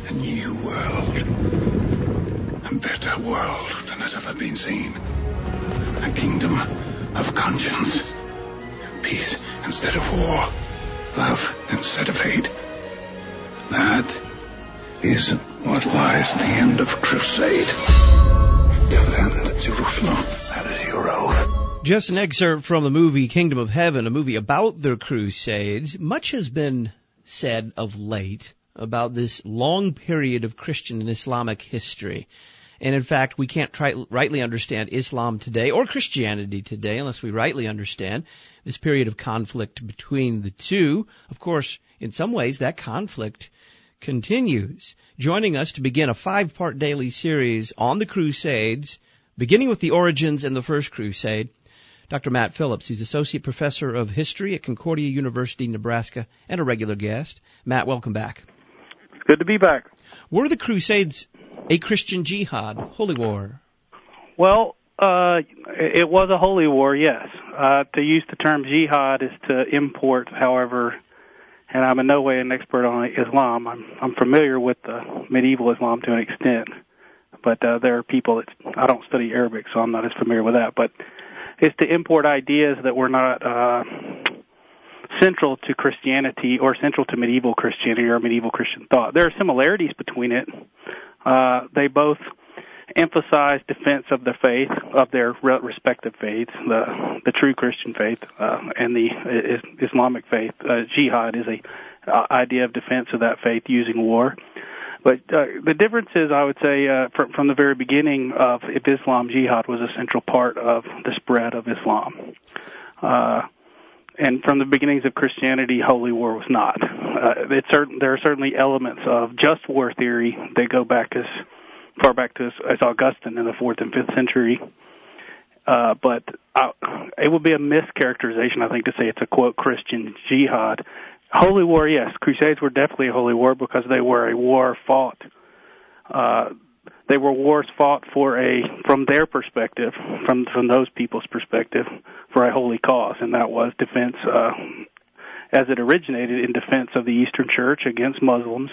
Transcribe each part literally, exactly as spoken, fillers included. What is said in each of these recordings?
A new world. A better world than has ever been seen. A kingdom of conscience. Peace instead of war. Love instead of hate. That is what lies at the end of crusade. Defend Jerusalem. That is your oath. Just an excerpt from the movie Kingdom of Heaven, a movie about the Crusades. Much has been said of late about this long period of Christian and Islamic history. And in fact, we can't try, rightly understand Islam today or Christianity today unless we rightly understand this period of conflict between the two. Of course, in some ways, that conflict continues. Joining us to begin a five-part daily series on the Crusades, beginning with the origins and the First Crusade, Doctor Matt Phillips. He's Associate Professor of History at Concordia University, Nebraska, and a regular guest. Matt, welcome back. Good to be back. Were the Crusades a Christian jihad, holy war? Well, uh, it was a holy war, yes. Uh, to use the term jihad is to import, however, and I'm in no way an expert on Islam. I'm, I'm familiar with the medieval Islam to an extent, but uh, there are people that, I don't study Arabic, so I'm not as familiar with that, but it's to import ideas that were not uh, central to Christianity or central to medieval Christianity or medieval Christian thought. There are similarities between it. Uh, they both emphasize defense of the faith, of their respective faiths, the the true Christian faith uh, and the uh, Islamic faith. Uh, jihad is a uh, idea of defense of that faith using war. But uh, the difference is, I would say, uh, from, from the very beginning of Islam, jihad was a central part of the spread of Islam. Uh, and from the beginnings of Christianity, holy war was not. Uh, it's certain, there are certainly elements of just war theory that go back as far back to as, as Augustine in the fourth and fifth century. Uh, but uh, it would be a mischaracterization, I think, to say it's a, quote, Christian jihad. Holy war, yes. Crusades were definitely a holy war because they were a war fought. Uh, they were wars fought for a, from their perspective, from from those people's perspective, for a holy cause, and that was defense, uh, as it originated in defense of the Eastern Church against Muslims,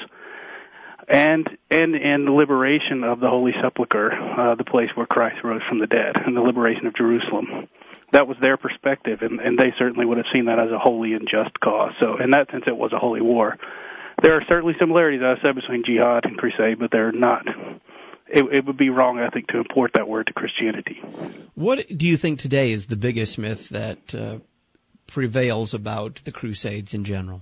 and and and the liberation of the Holy Sepulchre, uh, the place where Christ rose from the dead, and the liberation of Jerusalem. That was their perspective, and, and they certainly would have seen that as a holy and just cause. So in that sense, it was a holy war. There are certainly similarities, as I said, between jihad and crusade, but they're not. It, it would be wrong, I think, to import that word to Christianity. What do you think today is the biggest myth that uh, prevails about the Crusades in general?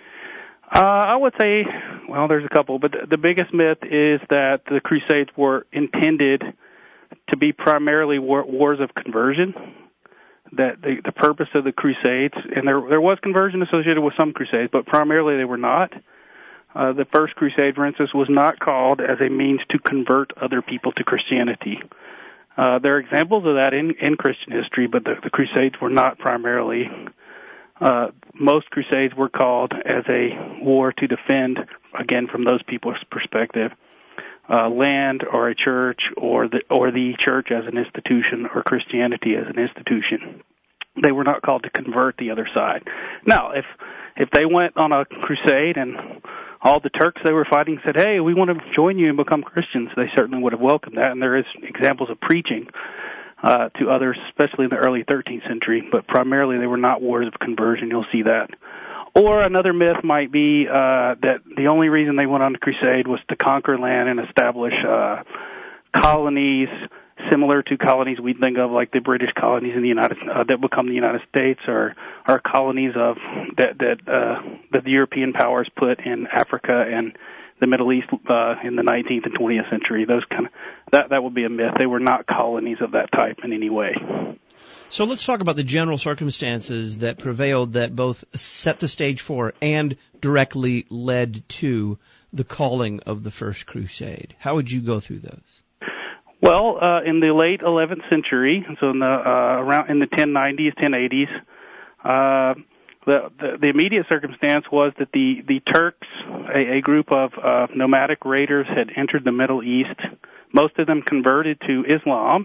Uh, I would say, well, there's a couple, but the biggest myth is that the Crusades were intended to be primarily war, wars of conversion. That the, the purpose of the Crusades, and there there was conversion associated with some Crusades, but primarily they were not. Uh, the First Crusade, for instance, was not called as a means to convert other people to Christianity. Uh, there are examples of that in, in Christian history, but the, the Crusades were not primarily. Uh, most Crusades were called as a war to defend, again, from those people's perspective, Uh, land or a church or the or the church as an institution or Christianity as an institution. They were not called to convert the other side. Now, if if they went on a crusade and all the Turks they were fighting said, hey, we want to join you and become Christians, they certainly would have welcomed that. And there is examples of preaching uh, to others, especially in the early thirteenth century, but primarily they were not wars of conversion. You'll see that. Or another myth might be uh, that the only reason they went on the crusade was to conquer land and establish uh, colonies similar to colonies we think of, like the British colonies in the United uh, that become the United States, or or colonies of that that uh, that the European powers put in Africa and the Middle East uh, in the nineteenth and twentieth century. Those kind of that that would be a myth. They were not colonies of that type in any way. So let's talk about the general circumstances that prevailed that both set the stage for and directly led to the calling of the First Crusade. How would you go through those? Well, uh, in the late eleventh century, so in the uh, around in the ten nineties, ten eighties, uh, the, the the immediate circumstance was that the the Turks, a, a group of uh, nomadic raiders, had entered the Middle East. Most of them converted to Islam.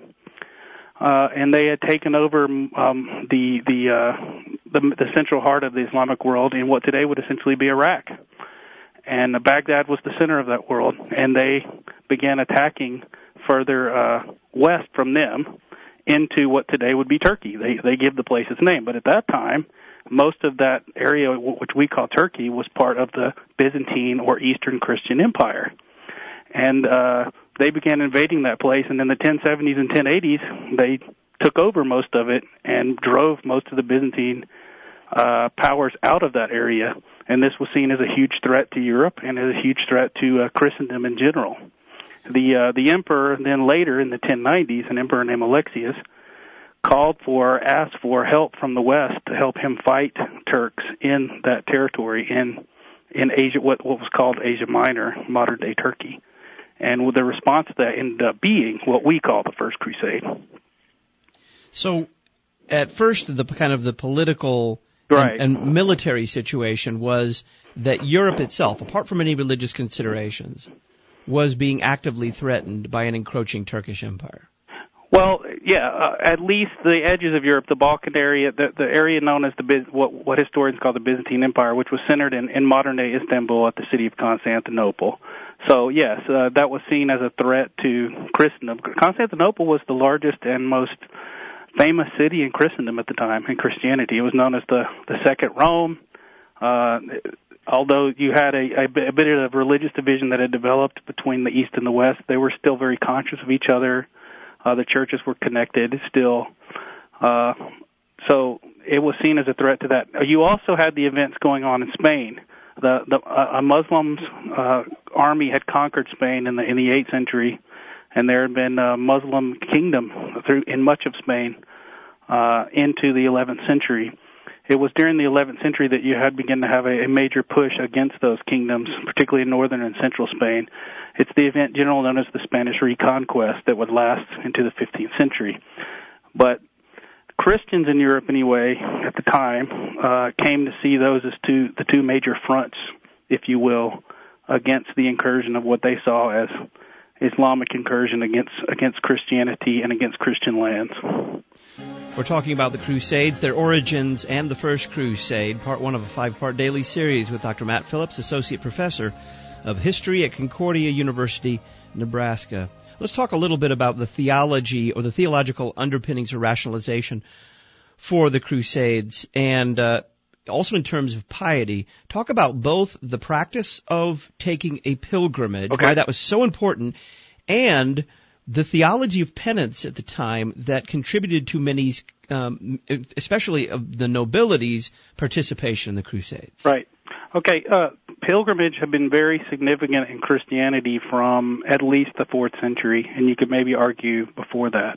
Uh, and they had taken over um, the the, uh, the the central heart of the Islamic world in what today would essentially be Iraq. and Baghdad was the center of that world, and they began attacking further uh, west from them into what today would be Turkey. They they give the place its name, but at that time, most of that area, which we call Turkey, was part of the Byzantine or Eastern Christian Empire. And uh, they began invading that place, and in the ten seventies and ten eighties, they took over most of it and drove most of the Byzantine uh, powers out of that area. And this was seen as a huge threat to Europe and as a huge threat to uh, Christendom in general. The uh, the emperor then later in the ten nineties, an emperor named Alexius, called for, asked for help from the West to help him fight Turks in that territory in in Asia, what, what was called Asia Minor, modern-day Turkey. And the response to that ended up being what we call the First Crusade. So, at first, the kind of the political right. and, and military situation was that Europe itself, apart from any religious considerations, was being actively threatened by an encroaching Turkish empire. Well, yeah, uh, at least the edges of Europe, the Balkan area, the, the area known as the what, what historians call the Byzantine Empire, which was centered in, in modern-day Istanbul at the city of Constantinople. So, yes, uh, that was seen as a threat to Christendom. Constantinople was the largest and most famous city in Christendom at the time, in Christianity. It was known as the, the Second Rome. Uh, although you had a, a bit of religious division that had developed between the East and the West, they were still very conscious of each other. Uh, the churches were connected still. Uh, so it was seen as a threat to that. You also had the events going on in Spain. The, the uh, a Muslim uh, army had conquered Spain in the in the eighth century, and there had been a Muslim kingdom through in much of Spain uh, into the eleventh century. It was during the eleventh century that you had begun to have a, a major push against those kingdoms, particularly in northern and central Spain. It's the event generally known as the Spanish Reconquest that would last into the fifteenth century. But Christians in Europe, anyway, at the time, uh, came to see those as two the two major fronts, if you will, against the incursion of what they saw as Islamic incursion against against Christianity and against Christian lands. We're talking about the Crusades, their origins, and the First Crusade, part one of a five-part daily series with Doctor Matt Phillips, Associate Professor of History at Concordia University, Nebraska. Let's talk a little bit about the theology or the theological underpinnings or rationalization for the Crusades, and uh, also in terms of piety. Talk about both the practice of taking a pilgrimage, okay. why that was so important, and the theology of penance at the time that contributed to many, um, especially of the nobility's participation in the Crusades. Right. Okay, uh, pilgrimage had been very significant in Christianity from at least the fourth century, and you could maybe argue before that.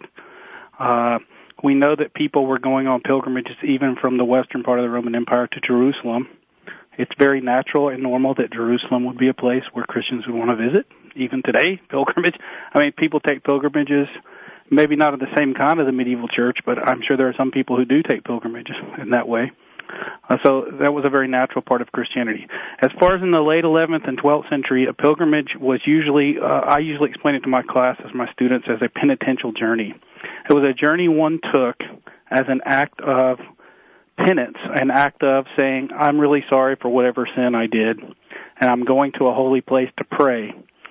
Uh, we know that people were going on pilgrimages even from the western part of the Roman Empire to Jerusalem. It's very natural and normal that Jerusalem would be a place where Christians would want to visit. Even today, pilgrimage. I mean, people take pilgrimages, maybe not in the same kind of the medieval church, but I'm sure there are some people who do take pilgrimages in that way. Uh, so that was a very natural part of Christianity. As far as in the late eleventh and twelfth century, a pilgrimage was usually, uh, I usually explain it to my classes, my students, as a penitential journey. It was a journey one took as an act of penance, an act of saying, I'm really sorry for whatever sin I did, and I'm going to a holy place to pray.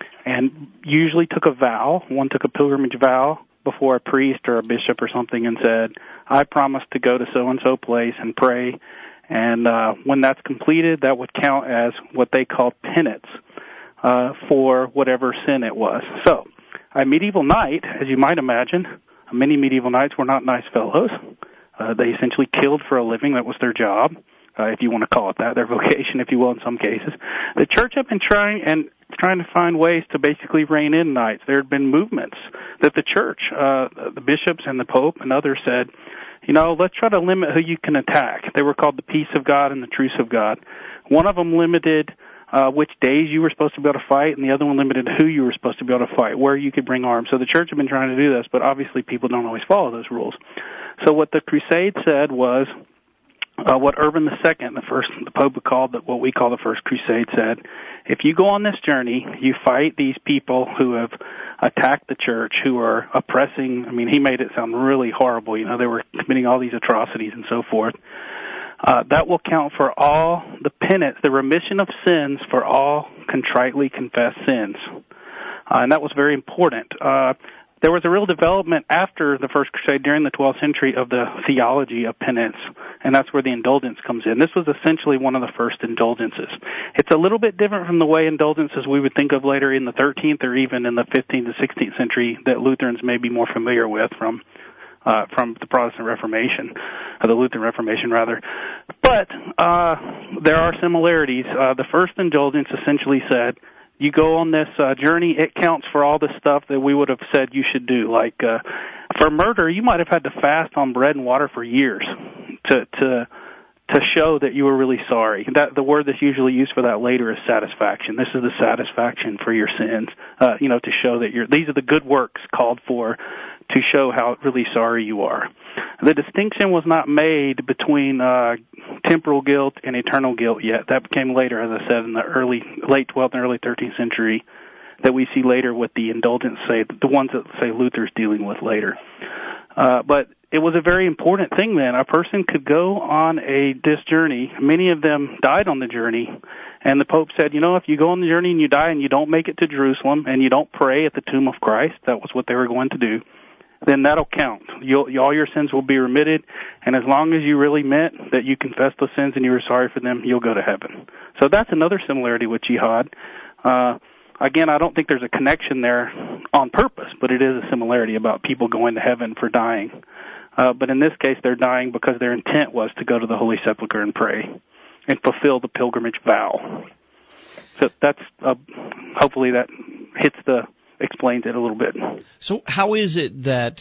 And usually took a vow, one took a pilgrimage vow before a priest or a bishop or something and said, I promise to go to so-and-so place and pray. And uh, when that's completed, that would count as what they called penance uh, for whatever sin it was. So a medieval knight, as you might imagine, many medieval knights were not nice fellows. Uh, they essentially killed for a living. That was their job, uh, if you want to call it that, their vocation, if you will, in some cases. The church had been trying and trying to find ways to basically rein in knights. There had been movements that the church, uh, the bishops and the Pope and others said, you know, let's try to limit who you can attack. They were called the peace of God and the truce of God. One of them limited uh, which days you were supposed to be able to fight, and the other one limited who you were supposed to be able to fight, where you could bring arms. So the church had been trying to do this, but obviously people don't always follow those rules. So what the Crusade said was, Uh, what Urban the Second, the first, the Pope called the, what we call the First Crusade, said, if you go on this journey, you fight these people who have attacked the church, who are oppressing. I mean, he made it sound really horrible. You know, they were committing all these atrocities and so forth. Uh, that will count for all the penance, the remission of sins for all contritely confessed sins. Uh, and that was very important. Uh, there was a real development after the First Crusade during the twelfth century of the theology of penance, and that's where the indulgence comes in. This was essentially one of the first indulgences. It's a little bit different from the way indulgences we would think of later in the thirteenth or even in the fifteenth and sixteenth century that Lutherans may be more familiar with from uh, from the Protestant Reformation, or the Lutheran Reformation rather. But uh, there are similarities. Uh, the first indulgence essentially said, you go on this uh, journey, it counts for all the stuff that we would have said you should do. Like uh, for murder, you might have had to fast on bread and water for years to to to show that you were really sorry. That the word that's usually used for that later is satisfaction. This is the satisfaction for your sins. Uh, you know, to show that you're. These are the good works called for to show how really sorry you are. The distinction was not made between uh, temporal guilt and eternal guilt yet. That came later, as I said, in the early, late twelfth and early thirteenth century, that we see later with the indulgence, say, the ones that, say, Luther's dealing with later. Uh, but it was a very important thing then. A person could go on a this journey. Many of them died on the journey, and the Pope said, you know, if you go on the journey and you die and you don't make it to Jerusalem and you don't pray at the tomb of Christ, that was what they were going to do, then that'll count. You'll, all your sins will be remitted, and as long as you really meant that you confessed those sins and you were sorry for them, you'll go to heaven. So that's another similarity with jihad. Uh, again, I don't think there's a connection there on purpose, but it is a similarity about people going to heaven for dying. Uh, but in this case, they're dying because their intent was to go to the Holy Sepulchre and pray and fulfill the pilgrimage vow. So that's, uh, hopefully that hits the, explains it a little bit. So how is it that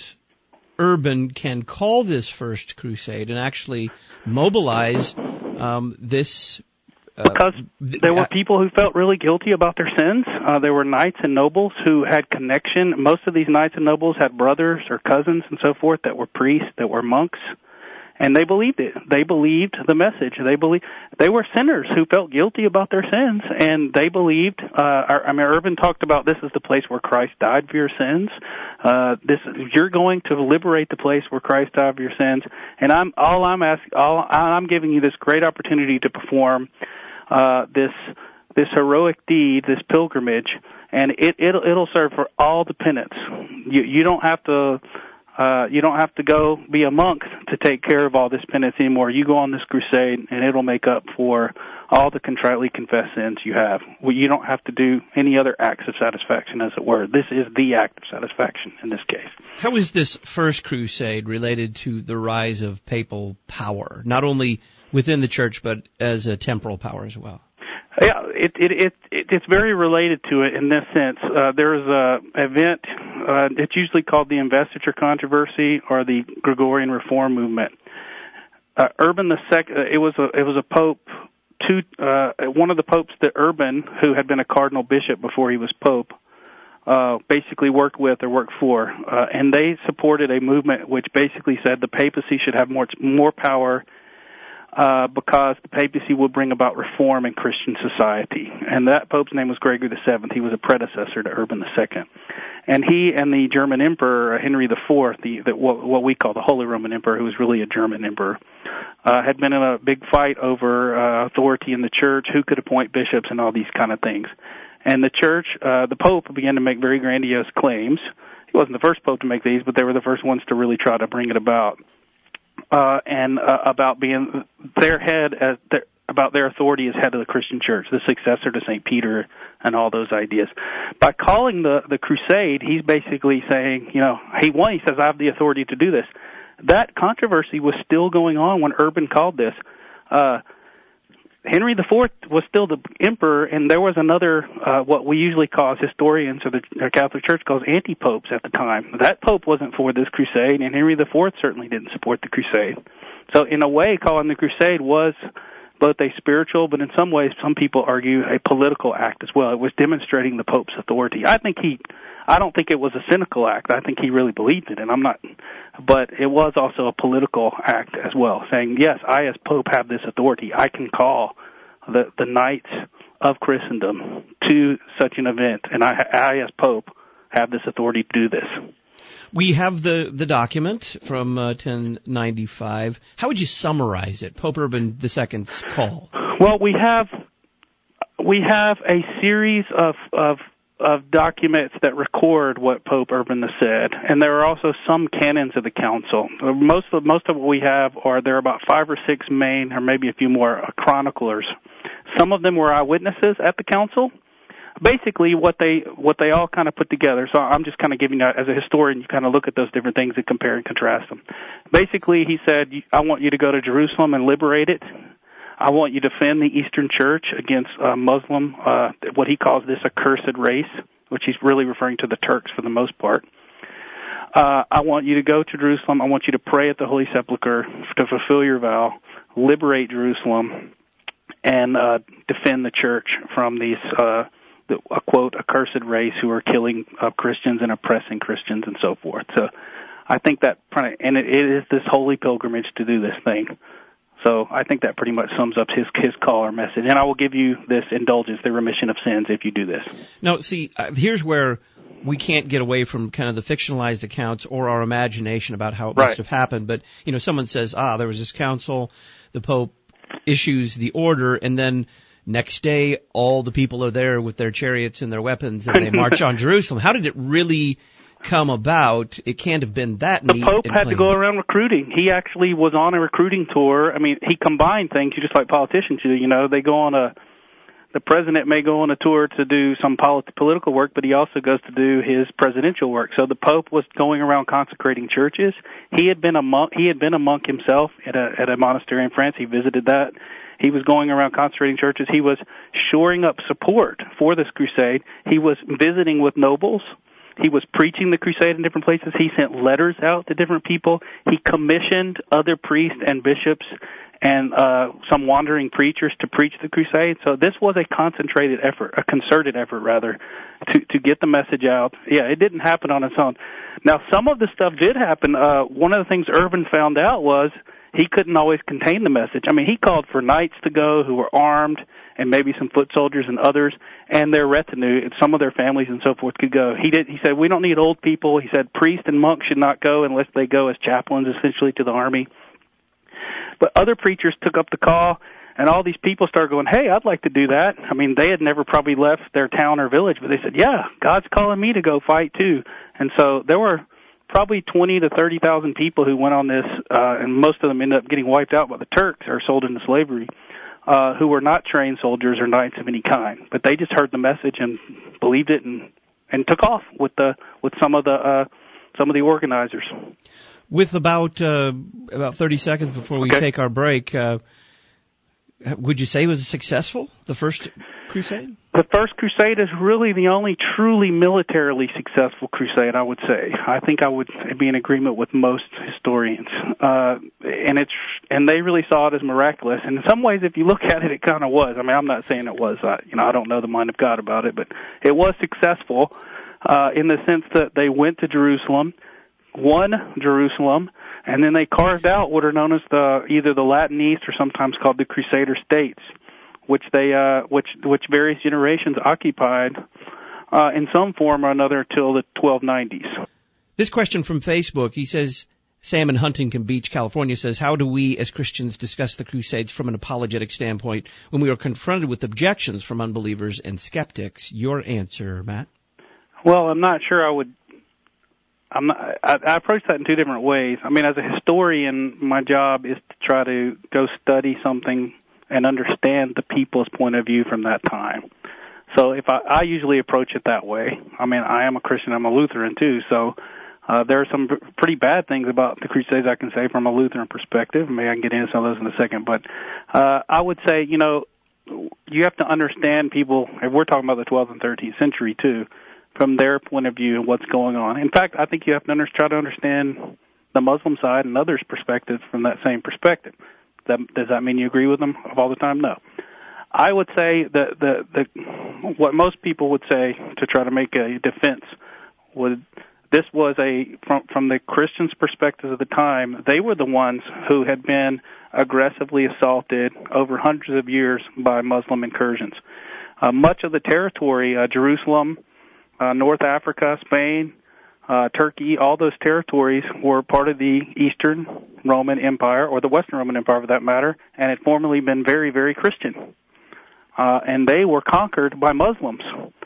Urban can call this First Crusade and actually mobilize um, this? Uh, because there were people who felt really guilty about their sins. Uh, there were knights and nobles who had connection. Most of these knights and nobles had brothers or cousins and so forth that were priests, that were monks. And they believed it. They believed the message. They believed they were sinners who felt guilty about their sins, and they believed. Uh, I mean, Urban talked about this is the place where Christ died for your sins. Uh, this you're going to liberate the place where Christ died for your sins. And I'm all I'm asking. All I'm giving you this great opportunity to perform uh, this this heroic deed, this pilgrimage, and it it'll, it'll serve for all the penance. You you don't have to. Uh, you don't have to go be a monk to take care of all this penance anymore. You go on this crusade, and it'll make up for all the contritely confessed sins you have. Well, you don't have to do any other acts of satisfaction, as it were. This is the act of satisfaction in this case. How is this First Crusade related to the rise of papal power, not only within the church, but as a temporal power as well? Yeah, it, it, it, it, it's very related to it in this sense. Uh, there's a event, uh, it's usually called the Investiture Controversy or the Gregorian Reform Movement. Uh, Urban the Second, it was a, it was a pope, two, uh, one of the popes that Urban, who had been a cardinal bishop before he was pope, uh, basically worked with or worked for, uh, and they supported a movement which basically said the papacy should have more, more power Uh, because the papacy would bring about reform in Christian society. And that pope's name was Gregory the Seventh. He was a predecessor to Urban the Second. And he and the German emperor, Henry the Fourth, the, the, what, what we call the Holy Roman Emperor, who was really a German emperor, uh, had been in a big fight over uh, authority in the church, who could appoint bishops and all these kind of things. And the church, uh, the pope began to make very grandiose claims. He wasn't the first pope to make these, but they were the first ones to really try to bring it about. Uh, and uh, about being their head, as their, about their authority as head of the Christian church, the successor to Saint Peter, and all those ideas. By calling the, the crusade, he's basically saying, you know, he one, he says, I have the authority to do this. That controversy was still going on when Urban called this. Uh, Henry the Fourth was still the emperor, and there was another, uh, what we usually call as historians or the or Catholic Church calls anti-popes at the time. That pope wasn't for this crusade, and Henry the Fourth certainly didn't support the crusade. So in a way, calling the crusade was both a spiritual, but in some ways, some people argue a political act as well. It was demonstrating the Pope's authority. I think he, I don't think it was a cynical act. I think he really believed it, and I'm not, but it was also a political act as well, saying, yes, I as Pope have this authority. I can call the, the knights of Christendom to such an event, and I, I as Pope have this authority to do this. We have the, the document from uh, ten ninety-five. How would you summarize it, Pope Urban the Second's call? Well, we have we have a series of of of documents that record what Pope Urban the said, and there are also some canons of the council. Most of most of what we have are there are about five or six main, or maybe a few more uh, chroniclers. Some of them were eyewitnesses at the council. Basically, what they what they all kind of put together. So I'm just kind of giving you, as a historian, you kind of look at those different things and compare and contrast them. Basically, he said, "I want you to go to Jerusalem and liberate it. I want you to defend the Eastern Church against uh, Muslim, uh, what he calls this accursed race," which he's really referring to the Turks for the most part. Uh, I want you to go to Jerusalem. I want you to pray at the Holy Sepulchre to fulfill your vow, liberate Jerusalem, and uh, defend the church from these, uh, the, a quote, accursed race who are killing uh, Christians and oppressing Christians and so forth. So I think that, and it, it is this holy pilgrimage to do this thing. So I think that pretty much sums up his his call or message. And I will give you this indulgence, the remission of sins, if you do this. Now, see, uh, here's where we can't get away from kind of the fictionalized accounts or our imagination about how it Right. must have happened. But, you know, someone says, ah, there was this council, the Pope issues the order, and then next day all the people are there with their chariots and their weapons, and they march on Jerusalem. How did it really come about? It can't have been that The neat Pope and had clean. to go around recruiting. He actually was on a recruiting tour. I mean, he combined things just like politicians do. You know, they go on a, the president may go on a tour to do some polit- political work, but he also goes to do his presidential work. So the Pope was going around consecrating churches. He had been a monk. He had been a monk himself at a at a monastery in France. He visited that. He was going around consecrating churches. He was shoring up support for this crusade. He was visiting with nobles. He was preaching the crusade in different places. He sent letters out to different people. He commissioned other priests and bishops and uh, some wandering preachers to preach the crusade. So this was a concentrated effort, a concerted effort, rather, to, to get the message out. Yeah, it didn't happen on its own. Now, some of the stuff did happen. Uh, one of the things Urban found out was he couldn't always contain the message. I mean, he called for knights to go who were armed, and maybe some foot soldiers and others, and their retinue, and some of their families and so forth could go. He did. He said, we don't need old people. He said, priests and monks should not go unless they go as chaplains, essentially, to the army. But other preachers took up the call, and all these people started going, hey, I'd like to do that. I mean, they had never probably left their town or village, but they said, yeah, God's calling me to go fight too. And so there were probably twenty to thirty thousand people who went on this, uh, and most of them ended up getting wiped out by the Turks or sold into slavery. Uh, who were not trained soldiers or knights of any kind, but they just heard the message and believed it and, and took off with the with some of the uh, some of the organizers. With about uh, about thirty seconds before we Okay. take our break, uh, would you say it was successful, the first crusade? The first crusade is really the only truly militarily successful crusade, I would say. I think I would be in agreement with most historians. Uh, and it's and they really saw it as miraculous. And in some ways, if you look at it, it kind of was. I mean, I'm not saying it was. Uh, you know, I don't know the mind of God about it, but it was successful uh, in the sense that they went to Jerusalem, won Jerusalem, and then they carved out what are known as the either the Latin East or sometimes called the Crusader States, which they uh, which which various generations occupied uh, in some form or another until the twelve nineties. This question from Facebook, he says, Sam in Huntington Beach, California says, how do we as Christians discuss the Crusades from an apologetic standpoint when we are confronted with objections from unbelievers and skeptics? Your answer, Matt? Well, I'm not sure I would. I'm not, I, I approach that in two different ways. I mean, as a historian, my job is to try to go study something and understand the people's point of view from that time. So if I, I usually approach it that way. I mean, I am a Christian, I'm a Lutheran too, so uh, there are some pretty bad things about the Crusades I can say from a Lutheran perspective. Maybe I can get into some of those in a second, but uh, I would say, you know, you have to understand people, if we're talking about the twelfth and thirteenth century too, from their point of view and what's going on. In fact, I think you have to under, try to understand the Muslim side and others' perspectives from that same perspective. That, does that mean you agree with them all the time? No. I would say that the, the what most people would say to try to make a defense would this was a from from the Christians' perspective of the time. They were the ones who had been aggressively assaulted over hundreds of years by Muslim incursions. Uh, much of the territory, uh, Jerusalem, uh, North Africa, Spain, uh, Turkey, all those territories were part of the Eastern Roman Empire, or the Western Roman Empire for that matter, and had formerly been very, very Christian. Uh, and they were conquered by Muslims.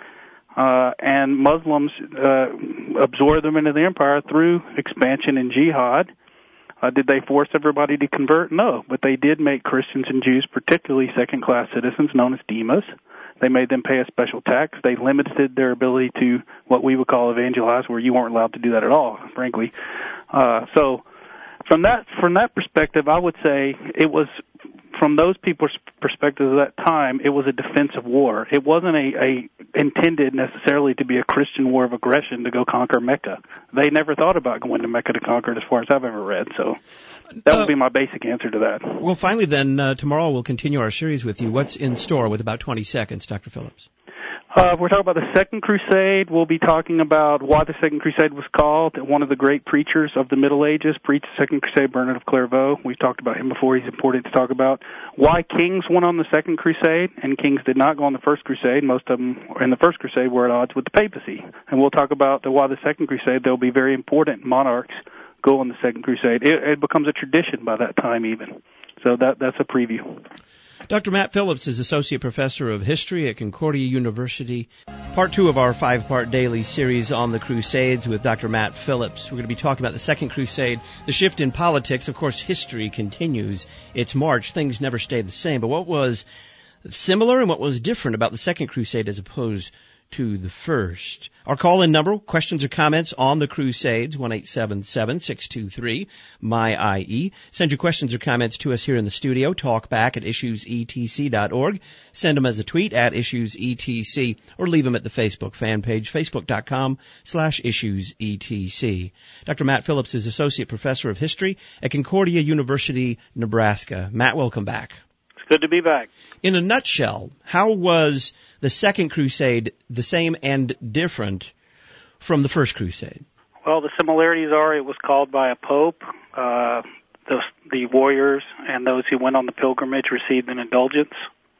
Uh, and Muslims uh, absorbed them into the empire through expansion and jihad. Uh, did they force everybody to convert? No, but they did make Christians and Jews, particularly second-class citizens known as demas. They made them pay a special tax. They limited their ability to what we would call evangelize, where you weren't allowed to do that at all, frankly. Uh, so from that from that perspective, I would say it was, from those people's perspective at that time, it was a defensive war. It wasn't a, a intended necessarily to be a Christian war of aggression to go conquer Mecca. They never thought about going to Mecca to conquer it, as far as I've ever read. So that would uh, be my basic answer to that. Well, finally then, uh, tomorrow we'll continue our series with you. What's in store with about twenty seconds, Doctor Phillips? Uh, we're talking about the Second Crusade. We'll be talking about why the Second Crusade was called. One of the great preachers of the Middle Ages preached the Second Crusade, Bernard of Clairvaux. We've talked about him before. He's important to talk about. Why kings went on the Second Crusade and kings did not go on the First Crusade. Most of them in the First Crusade were at odds with the papacy. And we'll talk about the, why the Second Crusade, there will be very important monarchs go on the Second Crusade. It, it becomes a tradition by that time even. So that that's a preview. Doctor Matt Phillips is Associate Professor of History at Concordia University. Part two of our five-part daily series on the Crusades with Doctor Matt Phillips. We're going to be talking about the Second Crusade, the shift in politics. Of course, history continues its march. Things never stay the same. But what was similar and what was different about the Second Crusade as opposed to the first? Our call-in number, questions or comments on the Crusades, one eight seven seven, six two three, M Y I E. Send your questions or comments to us here in the studio. Talk back at issues e t c dot org. Send them as a tweet at issuesetc, or leave them at the Facebook fan page, facebook.com slash issuesetc. Doctor Matt Phillips is Associate Professor of History at Concordia University, Nebraska. Matt, welcome back. Good to be back. In a nutshell, how was the Second Crusade the same and different from the First Crusade? Well, the similarities are it was called by a pope. Uh, the, the warriors and those who went on the pilgrimage received an indulgence.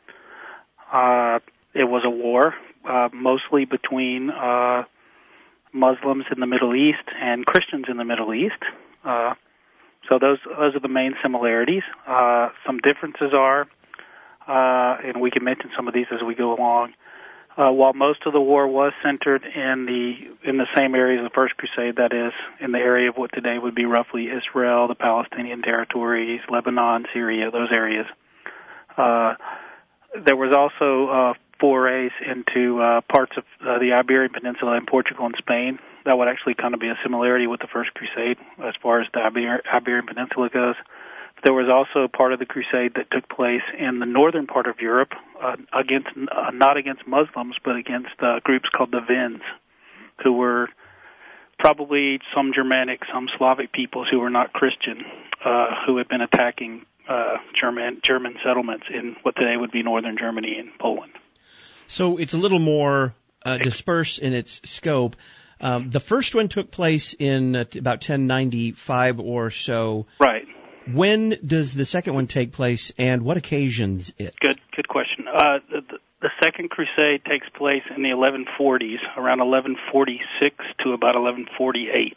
Uh, it was a war, uh, mostly between uh, Muslims in the Middle East and Christians in the Middle East. Uh, so those those are the main similarities. Uh, some differences are, Uh, and we can mention some of these as we go along. Uh, while most of the war was centered in the in the same areas of the First Crusade, that is, in the area of what today would be roughly Israel, the Palestinian territories, Lebanon, Syria, those areas. Uh, there was also uh, forays into uh, parts of uh, the Iberian Peninsula and Portugal and Spain. That would actually kind of be a similarity with the First Crusade as far as the Iber- Iberian Peninsula goes. There was also part of the crusade that took place in the northern part of Europe, uh, against uh, not against Muslims, but against uh, groups called the Wends, who were probably some Germanic, some Slavic peoples who were not Christian, uh, who had been attacking uh, German German settlements in what today would be northern Germany and Poland. So it's a little more uh, dispersed in its scope. Um, the first one took place in uh, about ten ninety-five or so. Right. When does the second one take place, and what occasions it? Good, good question. Uh, the, the Second Crusade takes place in the eleven forties, around eleven forty-six to about eleven forty-eight.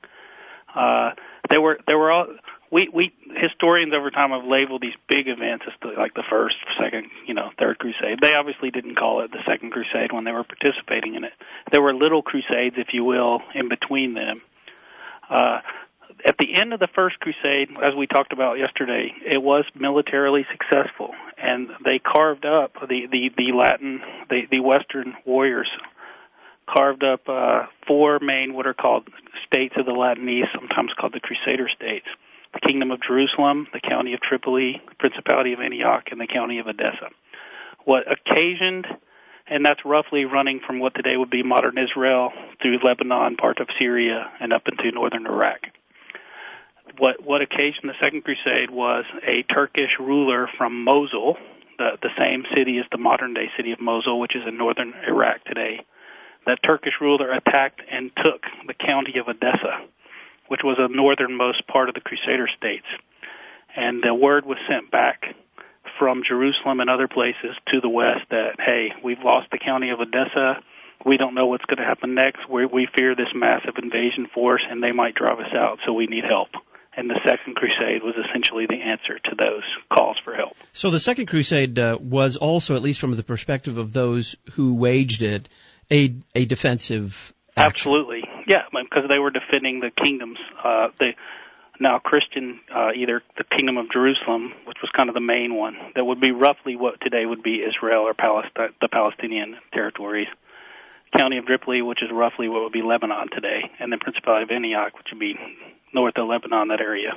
Uh, there were there were all we we historians over time have labeled these big events as the, like the first, second, you know, third Crusade. They obviously didn't call it the Second Crusade when they were participating in it. There were little crusades, if you will, in between them. Uh, At the end of the First Crusade, as we talked about yesterday, it was militarily successful, and they carved up the the, the Latin, the, the Western warriors carved up uh, four main what are called states of the Latin East, sometimes called the Crusader states: the Kingdom of Jerusalem, the County of Tripoli, the Principality of Antioch, and the County of Edessa. What occasioned, and that's roughly running from what today would be modern Israel through Lebanon, part of Syria, and up into northern Iraq. What what occasioned the Second Crusade was a Turkish ruler from Mosul, the, the same city as the modern-day city of Mosul, which is in northern Iraq today. That Turkish ruler attacked and took the county of Edessa, which was the northernmost part of the Crusader states. And the word was sent back from Jerusalem and other places to the west that, hey, we've lost the county of Edessa. we don't know what's going to happen next. We, we fear this massive invasion force, and they might drive us out, so we need help. And the Second Crusade was essentially the answer to those calls for help. So the Second Crusade uh, was also, at least from the perspective of those who waged it, a a defensive action. Absolutely, yeah, because they were defending the kingdoms. Uh, the now Christian, uh, either the Kingdom of Jerusalem, which was kind of the main one, that would be roughly what today would be Israel or Palestine, the Palestinian territories. County of Tripoli, which is roughly what would be Lebanon today, and the Principality of Antioch, which would be north of Lebanon, that area.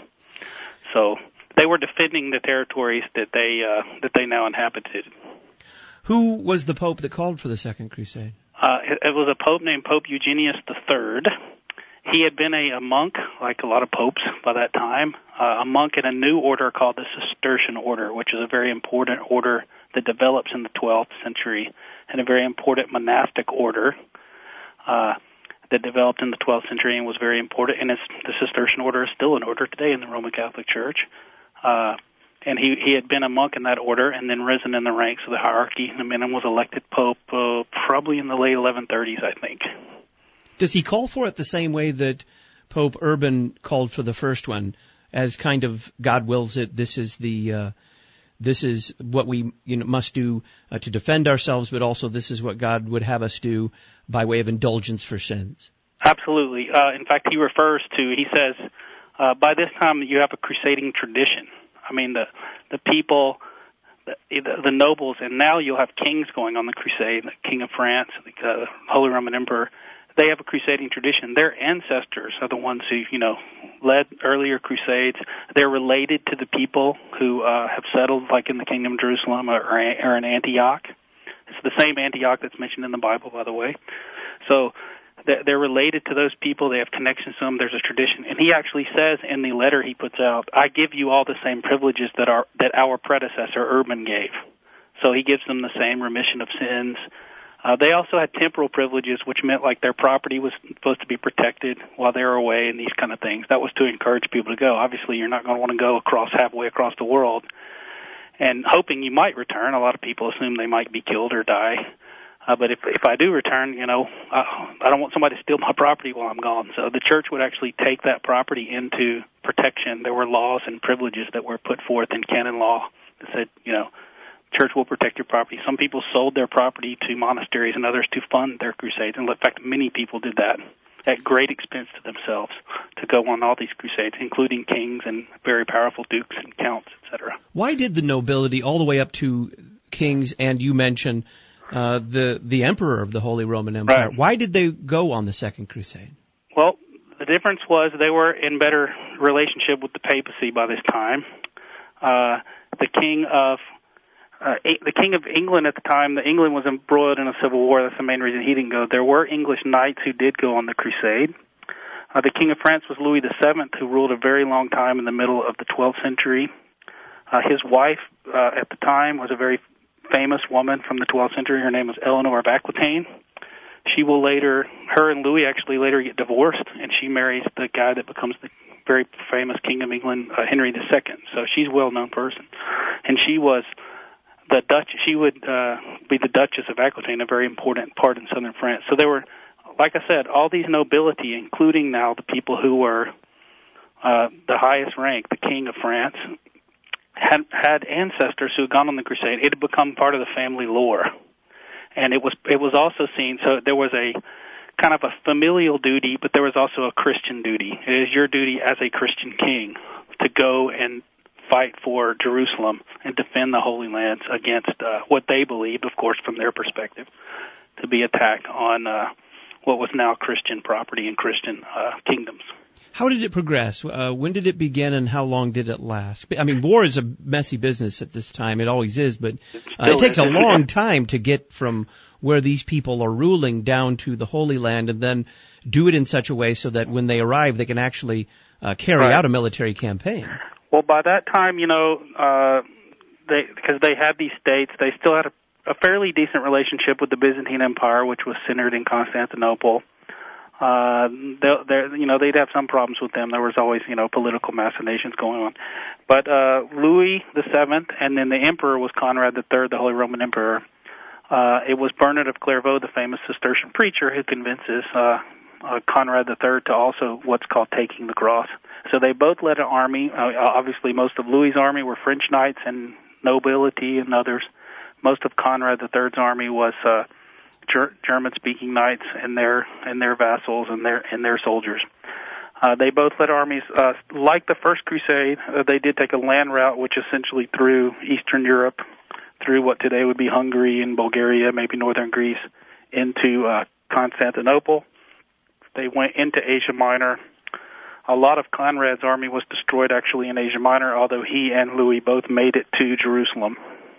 So they were defending the territories that they uh, that they now inhabited. Who was the Pope that called for the Second Crusade? Uh, it, it was a Pope named Pope Eugenius the Third. He had been a, a monk, like a lot of popes by that time, uh, a monk in a new order called the Cistercian Order, which is a very important order that develops in the twelfth century, and a very important monastic order uh, that developed in the twelfth century and was very important. And it's, the Cistercian Order is still an order today in the Roman Catholic Church. Uh, and he, he had been a monk in that order and then risen in the ranks of the hierarchy and then was elected pope uh, probably in the late eleven thirties, I think. Does he call for it the same way that Pope Urban called for the first one, as kind of God wills it? This is the uh, this is what we you know must do uh, to defend ourselves, but also this is what God would have us do by way of indulgence for sins. Absolutely. Uh, in fact, he refers to he says uh, by this time you have a crusading tradition. I mean the the people. The, the nobles, and now you'll have kings going on the crusade, the King of France, the uh, Holy Roman Emperor. They have a crusading tradition. Their ancestors are the ones who, you know, led earlier crusades. They're related to the people who uh, have settled, like in the Kingdom of Jerusalem or, or in Antioch. It's the same Antioch that's mentioned in the Bible, by the way. So they're related to those people. They have connections to them. There's a tradition. And he actually says in the letter he puts out, I give you all the same privileges that our, that our predecessor Urban gave. So he gives them the same remission of sins. Uh, they also had temporal privileges, which meant like their property was supposed to be protected while they were away and these kind of things. That was to encourage people to go. Obviously, you're not going to want to go across halfway across the world and hoping you might return. A lot of people assume they might be killed or die. Uh, but if if I do return, you know, I, I don't want somebody to steal my property while I'm gone. So the church would actually take that property into protection. There were laws and privileges that were put forth in canon law that said, you know, church will protect your property. Some people sold their property to monasteries and others to fund their crusades. And in fact, many people did that at great expense to themselves to go on all these crusades, including kings and very powerful dukes and counts, et cetera. Why did the nobility, all the way up to kings, and you mentioned uh, the the emperor of the Holy Roman Empire, right. why did they go on the Second Crusade? Well, the difference was they were in better relationship with the papacy by this time. Uh, the king of Uh, the King of England at the time, the England was embroiled in a civil war. That's the main reason he didn't go. There were English knights who did go on the crusade. Uh, the King of France was Louis the Seventh, who ruled a very long time in the middle of the twelfth century. Uh, his wife uh, at the time was a very famous woman from the twelfth century. Her name was Eleanor of Aquitaine. She will later, her and Louis actually later get divorced, and she marries the guy that becomes the very famous King of England, uh, Henry the Second. So she's a well-known person. And she was the Dutch, she would uh, be the Duchess of Aquitaine, a very important part in southern France. So there were, like I said, all these nobility, including now the people who were uh, the highest rank, the King of France, had had ancestors who had gone on the crusade. It had become part of the family lore, and it was it was also seen. So there was a kind of a familial duty, but there was also a Christian duty. It is your duty as a Christian king to go and fight for Jerusalem and defend the Holy Lands against uh, what they believed, of course, from their perspective, to be attack on uh, what was now Christian property and Christian uh, kingdoms. How did it progress? Uh, when did it begin, and how long did it last? I mean, war is a messy business at this time. It always is, but uh, it takes a long time to get from where these people are ruling down to the Holy Land, and then do it in such a way so that when they arrive, they can actually uh, carry right. out a military campaign. Well, by that time, you know, uh, they because they had these states, they still had a, a fairly decent relationship with the Byzantine Empire, which was centered in Constantinople. Uh, they, you know, they'd have some problems with them. There was always, you know, political machinations going on. But uh, Louis the Seventh, and then the emperor was Conrad the Third, the Holy Roman Emperor. Uh, it was Bernard of Clairvaux, the famous Cistercian preacher, who convinces uh, uh, Conrad the Third to also what's called taking the cross. So they both led an army. Uh, obviously, most of Louis's army were French knights and nobility and others. Most of Conrad the Third's army was uh, ger- German-speaking knights and their and their vassals and their and their soldiers. Uh, they both led armies. Uh, like the First Crusade, uh, they did take a land route, which essentially through Eastern Europe, through what today would be Hungary and Bulgaria, maybe northern Greece, into uh, Constantinople. They went into Asia Minor. A lot of Conrad's army was destroyed actually in Asia Minor, although he and Louis both made it to Jerusalem.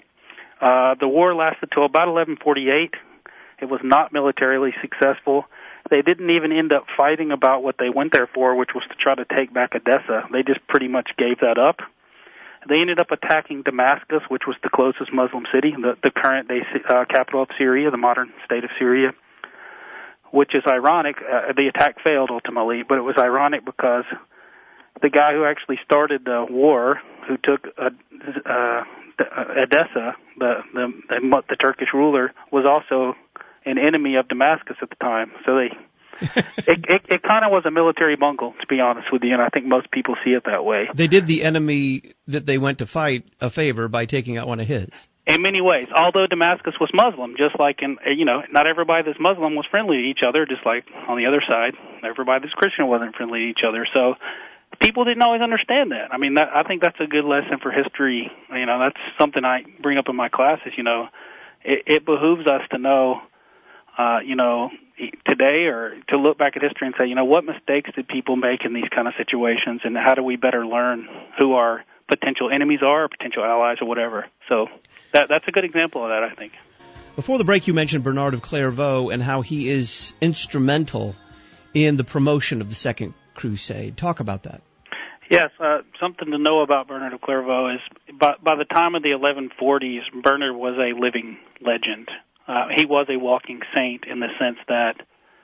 Uh, the war lasted till about eleven forty-eight. It was not militarily successful. They didn't even end up fighting about what they went there for, which was to try to take back Edessa. They just pretty much gave that up. They ended up attacking Damascus, which was the closest Muslim city, the, the current day uh, capital of Syria, the modern state of Syria, which is ironic. Uh, the attack failed ultimately, but it was ironic because the guy who actually started the war, who took uh, uh, Edessa, the, the, the, the Turkish ruler, was also an enemy of Damascus at the time. So they, it, it, it kind of was a military bungle, to be honest with you, and I think most people see it that way. They did the enemy that they went to fight a favor by taking out one of his. In many ways, although Damascus was Muslim, just like in, you know, not everybody that's Muslim was friendly to each other, just like on the other side, everybody that's Christian wasn't friendly to each other. So people didn't always understand that. I mean, that, I think that's a good lesson for history. You know, that's something I bring up in my classes, you know. It, it behooves us to know, uh, you know, today or to look back at history and say, you know, what mistakes did people make in these kind of situations, and how do we better learn who our potential enemies are, or potential allies, or whatever. So that that's a good example of that, I think. Before the break, you mentioned Bernard of Clairvaux and how he is instrumental in the promotion of the Second Crusade. Talk about that. Yes, uh, something to know about Bernard of Clairvaux is by, by the time of the eleven forties, Bernard was a living legend. Uh, he was a walking saint in the sense that,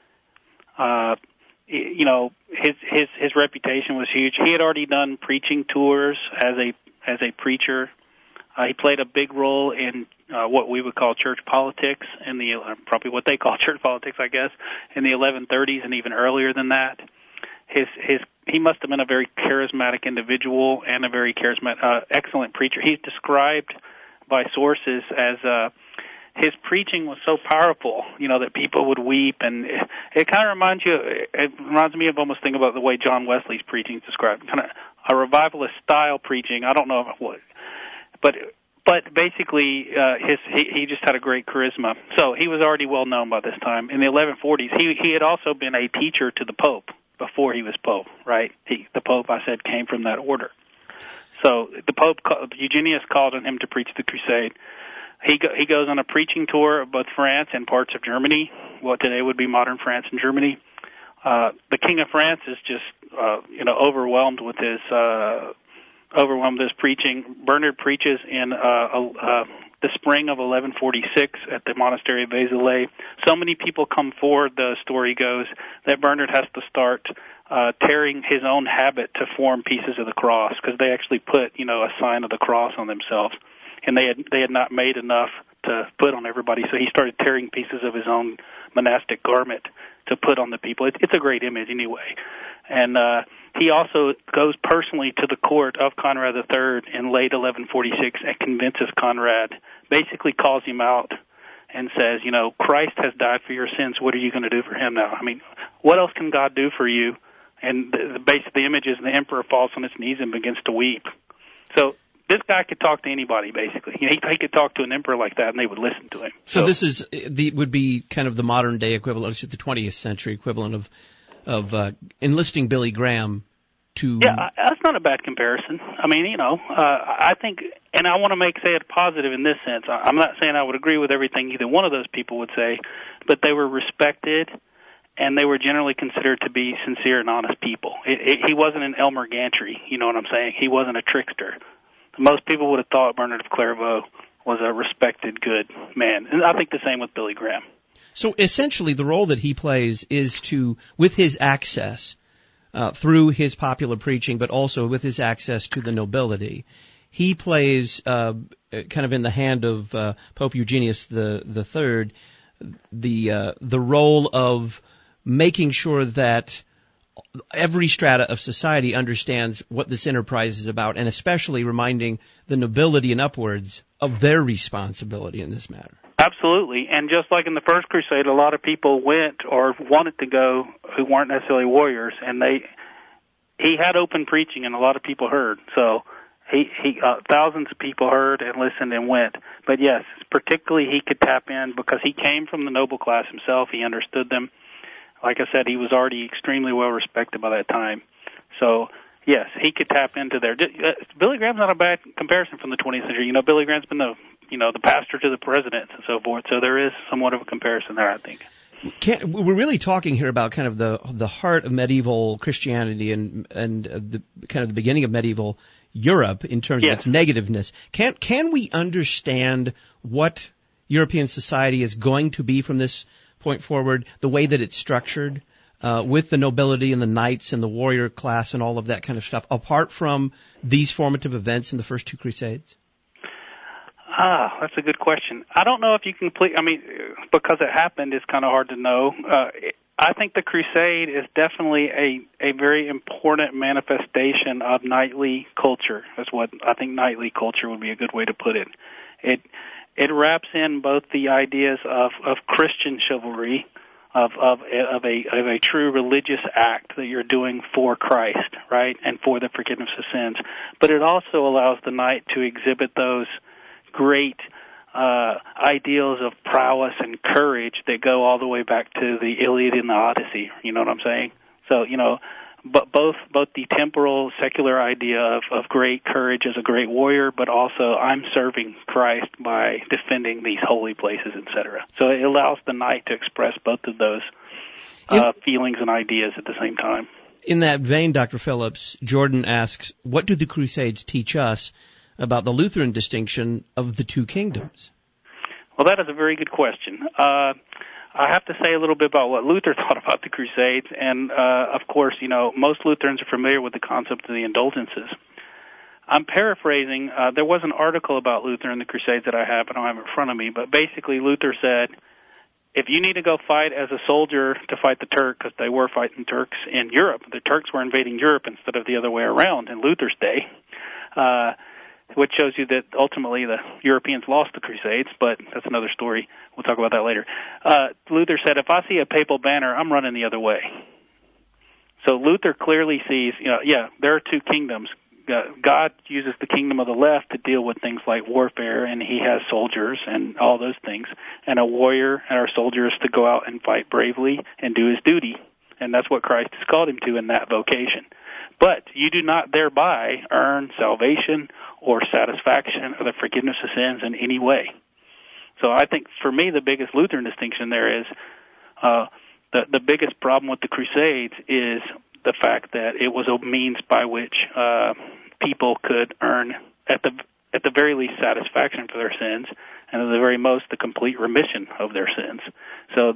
uh, you know, his his his reputation was huge. He had already done preaching tours as a as a preacher. Uh, he played a big role in uh, what we would call church politics, in the uh, probably what they call church politics, I guess, in the eleven thirties and even earlier than that. His his he must have been a very charismatic individual and a very charismatic, uh, excellent preacher. He's described by sources as uh, his preaching was so powerful, you know, that people would weep, and it, it kind of reminds you. It reminds me of almost think about the way John Wesley's preaching is described, kind of a revivalist style preaching. I don't know if it would, but but basically, uh, his he, he just had a great charisma. So he was already well known by this time. In the eleven forties, he he had also been a teacher to the Pope before he was Pope, right? He, the Pope, I said, came from that order. So the Pope, Eugenius, called on him to preach the crusade. He go, he goes on a preaching tour of both France and parts of Germany, what today would be modern France and Germany. Uh, the King of France is just, uh, you know, overwhelmed with his, uh, overwhelmed with his preaching. Bernard preaches in, uh, uh, the spring of eleven forty-six at the monastery of Vézelay. So many people come forward, the story goes, that Bernard has to start uh, tearing his own habit to form pieces of the cross, because they actually put, you know, a sign of the cross on themselves, and they had they had not made enough to put on everybody. So he started tearing pieces of his own monastic garment to put on the people. It, it's a great image anyway. And uh, he also goes personally to the court of Conrad the Third in late eleven forty-six and convinces Conrad, basically calls him out and says, you know, Christ has died for your sins. What are you going to do for him now? I mean, what else can God do for you? And the, the base of the image is the emperor falls on his knees and begins to weep. So this guy could talk to anybody, basically. He, he could talk to an emperor like that, and they would listen to him. So, so this is the would be kind of the modern day equivalent, the twentieth century equivalent of of uh, enlisting Billy Graham to. Yeah, that's not a bad comparison. I mean, you know, uh, I think, and I want to make say it positive in this sense. I'm not saying I would agree with everything either one of those people would say, but they were respected, and they were generally considered to be sincere and honest people. It, it, he wasn't an Elmer Gantry, you know what I'm saying? He wasn't a trickster. Most people would have thought Bernard of Clairvaux was a respected, good man. And I think the same with Billy Graham. So essentially the role that he plays is to, with his access, uh, through his popular preaching, but also with his access to the nobility, he plays uh, kind of in the hand of uh, Pope Eugenius the the third the uh, the role of making sure that every strata of society understands what this enterprise is about, and especially reminding the nobility and upwards of their responsibility in this matter. Absolutely. And just like in the First Crusade, a lot of people went or wanted to go who weren't necessarily warriors, and they he had open preaching, and a lot of people heard. So he, he uh, thousands of people heard and listened and went. But yes, particularly he could tap in because he came from the noble class himself. He understood them. Like I said, he was already extremely well respected by that time. So yes, he could tap into there. Uh, Billy Graham's not a bad comparison from the twentieth century. You know, Billy Graham's been the you know the pastor to the president and so forth. So there is somewhat of a comparison there, I think. Can't, we're really talking here about kind of the the heart of medieval Christianity and and the kind of the beginning of medieval Europe in terms yes. of its negativeness. Can can we understand what European society is going to be from this point forward? The way that it's structured uh, with the nobility and the knights and the warrior class and all of that kind of stuff, apart from these formative events in the first two Crusades? Ah, that's a good question. I don't know if you can complete, I mean, because it happened, it's kind of hard to know. Uh, I think the Crusade is definitely a, a very important manifestation of knightly culture. That's what I think knightly culture would be a good way to put it. It it wraps in both the ideas of, of Christian chivalry, of of of a of a true religious act that you're doing for Christ, right, and for the forgiveness of sins. But it also allows the knight to exhibit those great uh, ideals of prowess and courage that go all the way back to the Iliad and the Odyssey. You know what I'm saying? So, you know, but both both the temporal, secular idea of, of great courage as a great warrior, but also I'm serving Christ by defending these holy places, et cetera. So it allows the knight to express both of those uh, in, feelings and ideas at the same time. In that vein, Doctor Phillips, Jordan asks, what do the Crusades teach us about the Lutheran distinction of the two kingdoms? Well, that is a very good question. Uh, I have to say a little bit about what Luther thought about the Crusades, and uh, of course, you know, most Lutherans are familiar with the concept of the indulgences. I'm paraphrasing. Uh, there was an article about Luther in the Crusades that I have, I don't have it in front of me, but basically Luther said, if you need to go fight as a soldier to fight the Turk, because they were fighting Turks in Europe, the Turks were invading Europe instead of the other way around in Luther's day, uh, which shows you that ultimately the Europeans lost the Crusades, but that's another story. We'll talk about that later. Uh, Luther said, if I see a papal banner, I'm running the other way. So Luther clearly sees, you know, yeah, there are two kingdoms. Uh, God uses the kingdom of the left to deal with things like warfare, and he has soldiers and all those things. And a warrior and our soldier is to go out and fight bravely and do his duty. And that's what Christ has called him to in that vocation. But you do not thereby earn salvation or satisfaction or the forgiveness of sins in any way. So I think for me the biggest Lutheran distinction there is uh, the, the biggest problem with the Crusades is the fact that it was a means by which uh, people could earn at the at the very least satisfaction for their sins, and at the very most the complete remission of their sins. So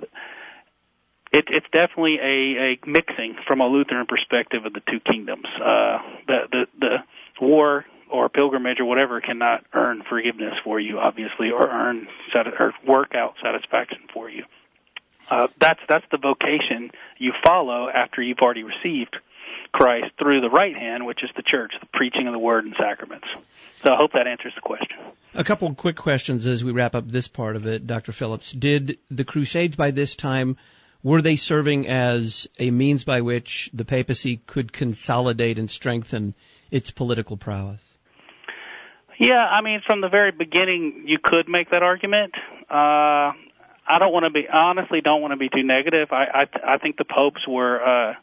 it, it's definitely a, a mixing from a Lutheran perspective of the two kingdoms. Uh, the, the the war or pilgrimage or whatever cannot earn forgiveness for you, obviously, or earn or work out satisfaction for you. Uh, that's that's the vocation you follow after you've already received Christ through the right hand, which is the church, the preaching of the word and sacraments. So I hope that answers the question. A couple of quick questions as we wrap up this part of it, Doctor Phillips. Did the Crusades by this time, were they serving as a means by which the papacy could consolidate and strengthen its political prowess? Yeah, I mean, from the very beginning, you could make that argument. Uh, I don't want to be, I honestly don't want to be too negative. I, I, I think the popes were, uh,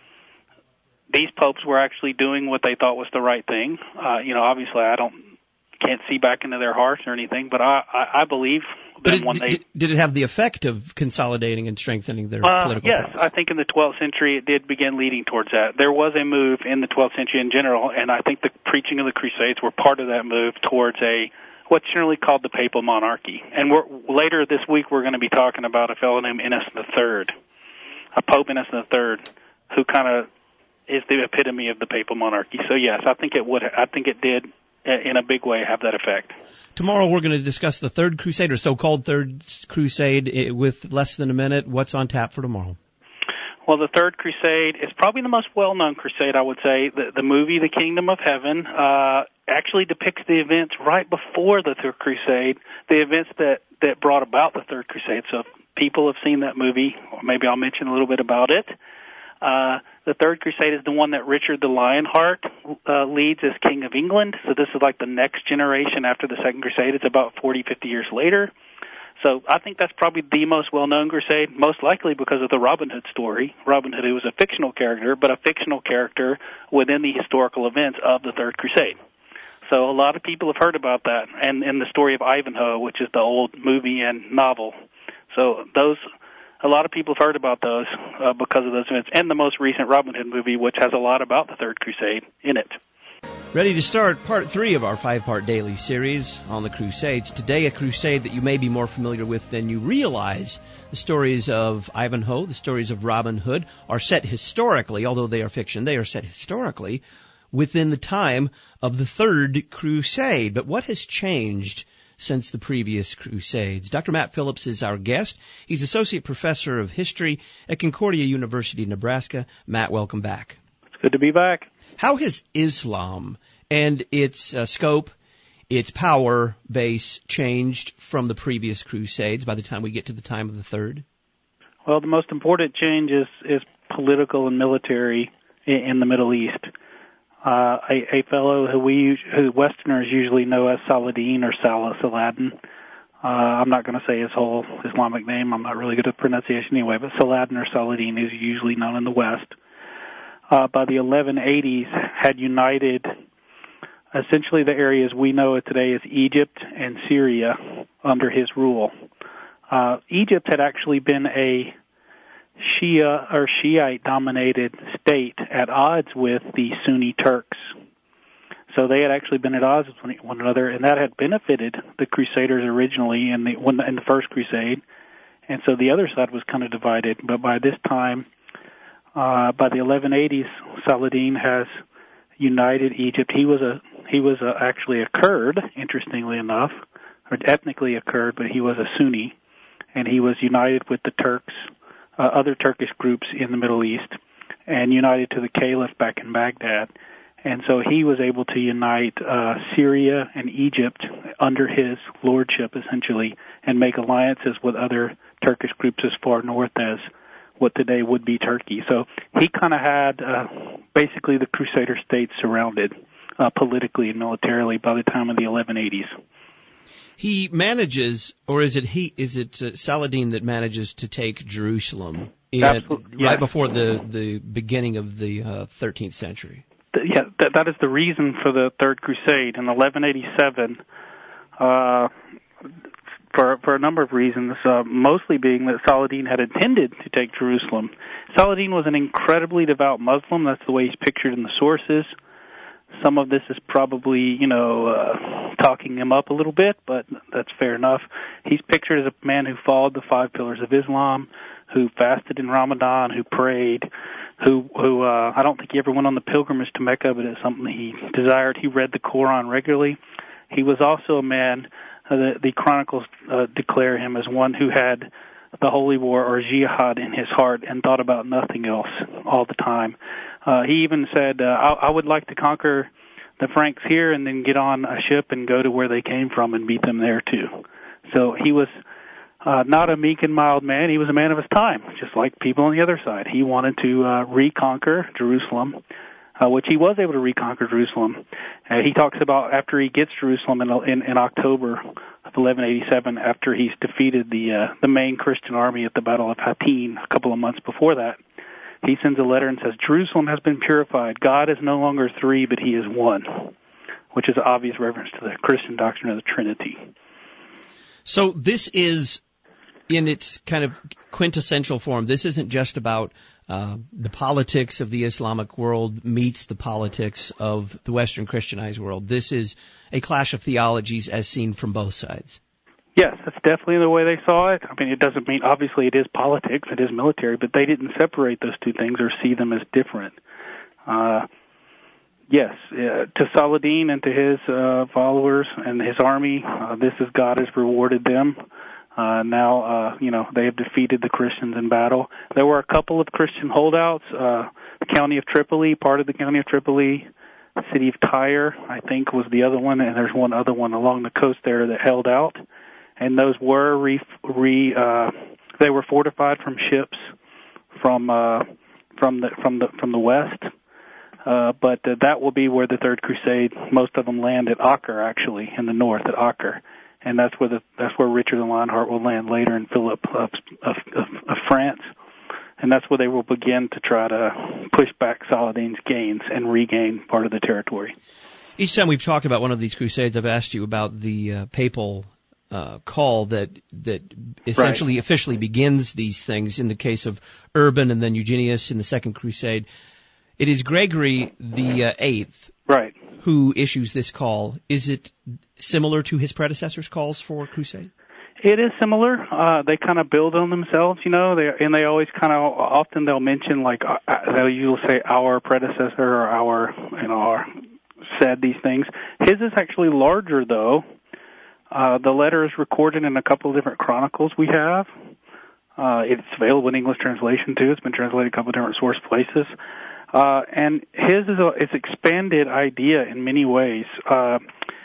these popes were actually doing what they thought was the right thing. Uh, you know, obviously I don't, can't see back into their hearts or anything, but I, I, I believe them it, when they... Did, did it have the effect of consolidating and strengthening their uh, political yes, prowess? I think in the twelfth century it did begin leading towards that. There was a move in the twelfth century in general, and I think the preaching of the Crusades were part of that move towards a what's generally called the papal monarchy. And we're, later this week we're going to be talking about a fellow named Innocent the Third, a Pope Innocent the Third, who kind of is the epitome of the papal monarchy. So yes, I think it would. I think it did in a big way have that effect. Tomorrow we're going to discuss the Third Crusade, or so-called Third Crusade, with less than a minute. What's on tap for tomorrow? Well, the Third Crusade is probably the most well-known crusade, I would say. The, the movie, The Kingdom of Heaven, uh, actually depicts the events right before the Third Crusade, the events that, that brought about the Third Crusade. So if people have seen that movie, maybe I'll mention a little bit about it. Uh, the Third Crusade is the one that Richard the Lionheart uh, leads as King of England. So this is like the next generation after the Second Crusade. It's about forty, fifty years later. So I think that's probably the most well-known crusade, most likely because of the Robin Hood story. Robin Hood, who was a fictional character, but a fictional character within the historical events of the Third Crusade. So a lot of people have heard about that, and, and the story of Ivanhoe, which is the old movie and novel. So those, a lot of people have heard about those uh, because of those events, and the most recent Robin Hood movie, which has a lot about the Third Crusade in it. Ready to start part three of our five-part daily series on the Crusades. Today, a crusade that you may be more familiar with than you realize. The stories of Ivanhoe, the stories of Robin Hood, are set historically, although they are fiction, they are set historically within the time of the Third Crusade. But what has changed since the previous Crusades? Doctor Matt Phillips is our guest. He's Associate Professor of History at Concordia University, Nebraska. Matt, welcome back. It's good to be back. How has Islam and its uh, scope, its power base changed from the previous Crusades by the time we get to the time of the Third? Well, the most important change is, is political and military in, in the Middle East. Uh, a, a fellow who we who Westerners usually know as Saladin or Salah Saladin. Uh, I'm not going to say his whole Islamic name. I'm not really good at pronunciation anyway, but Saladin or Saladin is usually known in the West. Uh, by the eleven eighties, had united essentially the areas we know today as Egypt and Syria under his rule. Uh, Egypt had actually been a Shia or Shiite-dominated state at odds with the Sunni Turks. So they had actually been at odds with one another, and that had benefited the Crusaders originally in the in the First Crusade. And so the other side was kind of divided. But by this time, Uh, by the eleven eighties, Saladin has united Egypt. He was a he was a, actually a Kurd, interestingly enough, or ethnically a Kurd, but he was a Sunni, and he was united with the Turks, uh, other Turkish groups in the Middle East, and united to the Caliph back in Baghdad. And so he was able to unite uh, Syria and Egypt under his lordship, essentially, and make alliances with other Turkish groups as far north as what today would be Turkey. So he kind of had uh, basically the Crusader states surrounded uh, politically and militarily by the time of the eleven eighties. He manages, or is it he? Is it uh, Saladin that manages to take Jerusalem in, Absolutely, yes. right before the, the beginning of the uh, thirteenth century? Yeah, that, that is the reason for the Third Crusade in eleven eighty-seven. Uh, For, for a number of reasons, uh, mostly being that Saladin had intended to take Jerusalem. Saladin was an incredibly devout Muslim. That's the way he's pictured in the sources. Some of this is probably, you know, uh, talking him up a little bit, but that's fair enough. He's pictured as a man who followed the five pillars of Islam, who fasted in Ramadan, who prayed, who, who uh, I don't think he ever went on the pilgrimage to Mecca, but it's something he desired. He read the Quran regularly. He was also a man... Uh, the, the chronicles uh, declare him as one who had the holy war or jihad in his heart and thought about nothing else all the time. Uh, he even said, uh, I, I would like to conquer the Franks here and then get on a ship and go to where they came from and beat them there too. So he was uh, not a meek and mild man. He was a man of his time, just like people on the other side. He wanted to uh, reconquer Jerusalem, Uh, which he was able to reconquer Jerusalem. Uh, he talks about after he gets Jerusalem in, in, in October of eleven eighty-seven, after he's defeated the uh, the main Christian army at the Battle of Hattin a couple of months before that, he sends a letter and says, Jerusalem has been purified. God is no longer three, but he is one, which is an obvious reference to the Christian doctrine of the Trinity. So this is, in its kind of quintessential form, this isn't just about Uh, the politics of the Islamic world meets the politics of the Western Christianized world. This is a clash of theologies as seen from both sides. Yes, that's definitely the way they saw it. I mean, it doesn't mean, obviously it is politics, it is military, but they didn't separate those two things or see them as different. Uh, yes, uh, to Saladin and to his uh, followers and his army, uh, this is God has rewarded them. Uh, now, uh, you know, they have defeated the Christians in battle. There were a couple of Christian holdouts, uh, the county of Tripoli, part of the county of Tripoli, the city of Tyre, I think, was the other one, and there's one other one along the coast there that held out. And those were re, re uh, they were fortified from ships from uh, from the from the from the west. Uh, but uh, that will be where the Third Crusade, most of them land at Acre, actually, in the north at Acre. And that's where the that's where Richard the Lionheart will land later, and Philip of, of, of, of France, and that's where they will begin to try to push back Saladin's gains and regain part of the territory. Each time we've talked about one of these crusades, I've asked you about the uh, papal uh, call that that essentially right. officially begins these things. In the case of Urban and then Eugenius in the Second Crusade, it is Gregory the uh, Eighth. Right. Who issues this call. Is it similar to his predecessors' calls for crusade? It is similar. Uh, they kind of build on themselves, you know, they, and they always kind of, often they'll mention, like, uh, they'll usually say our predecessor or our, you know, our, said these things. His is actually larger, though. Uh, the letter is recorded in a couple of different chronicles we have. Uh, it's available in English translation, too. It's been translated a couple of different source places. Uh, and his is a, it's expanded idea in many ways. Uh,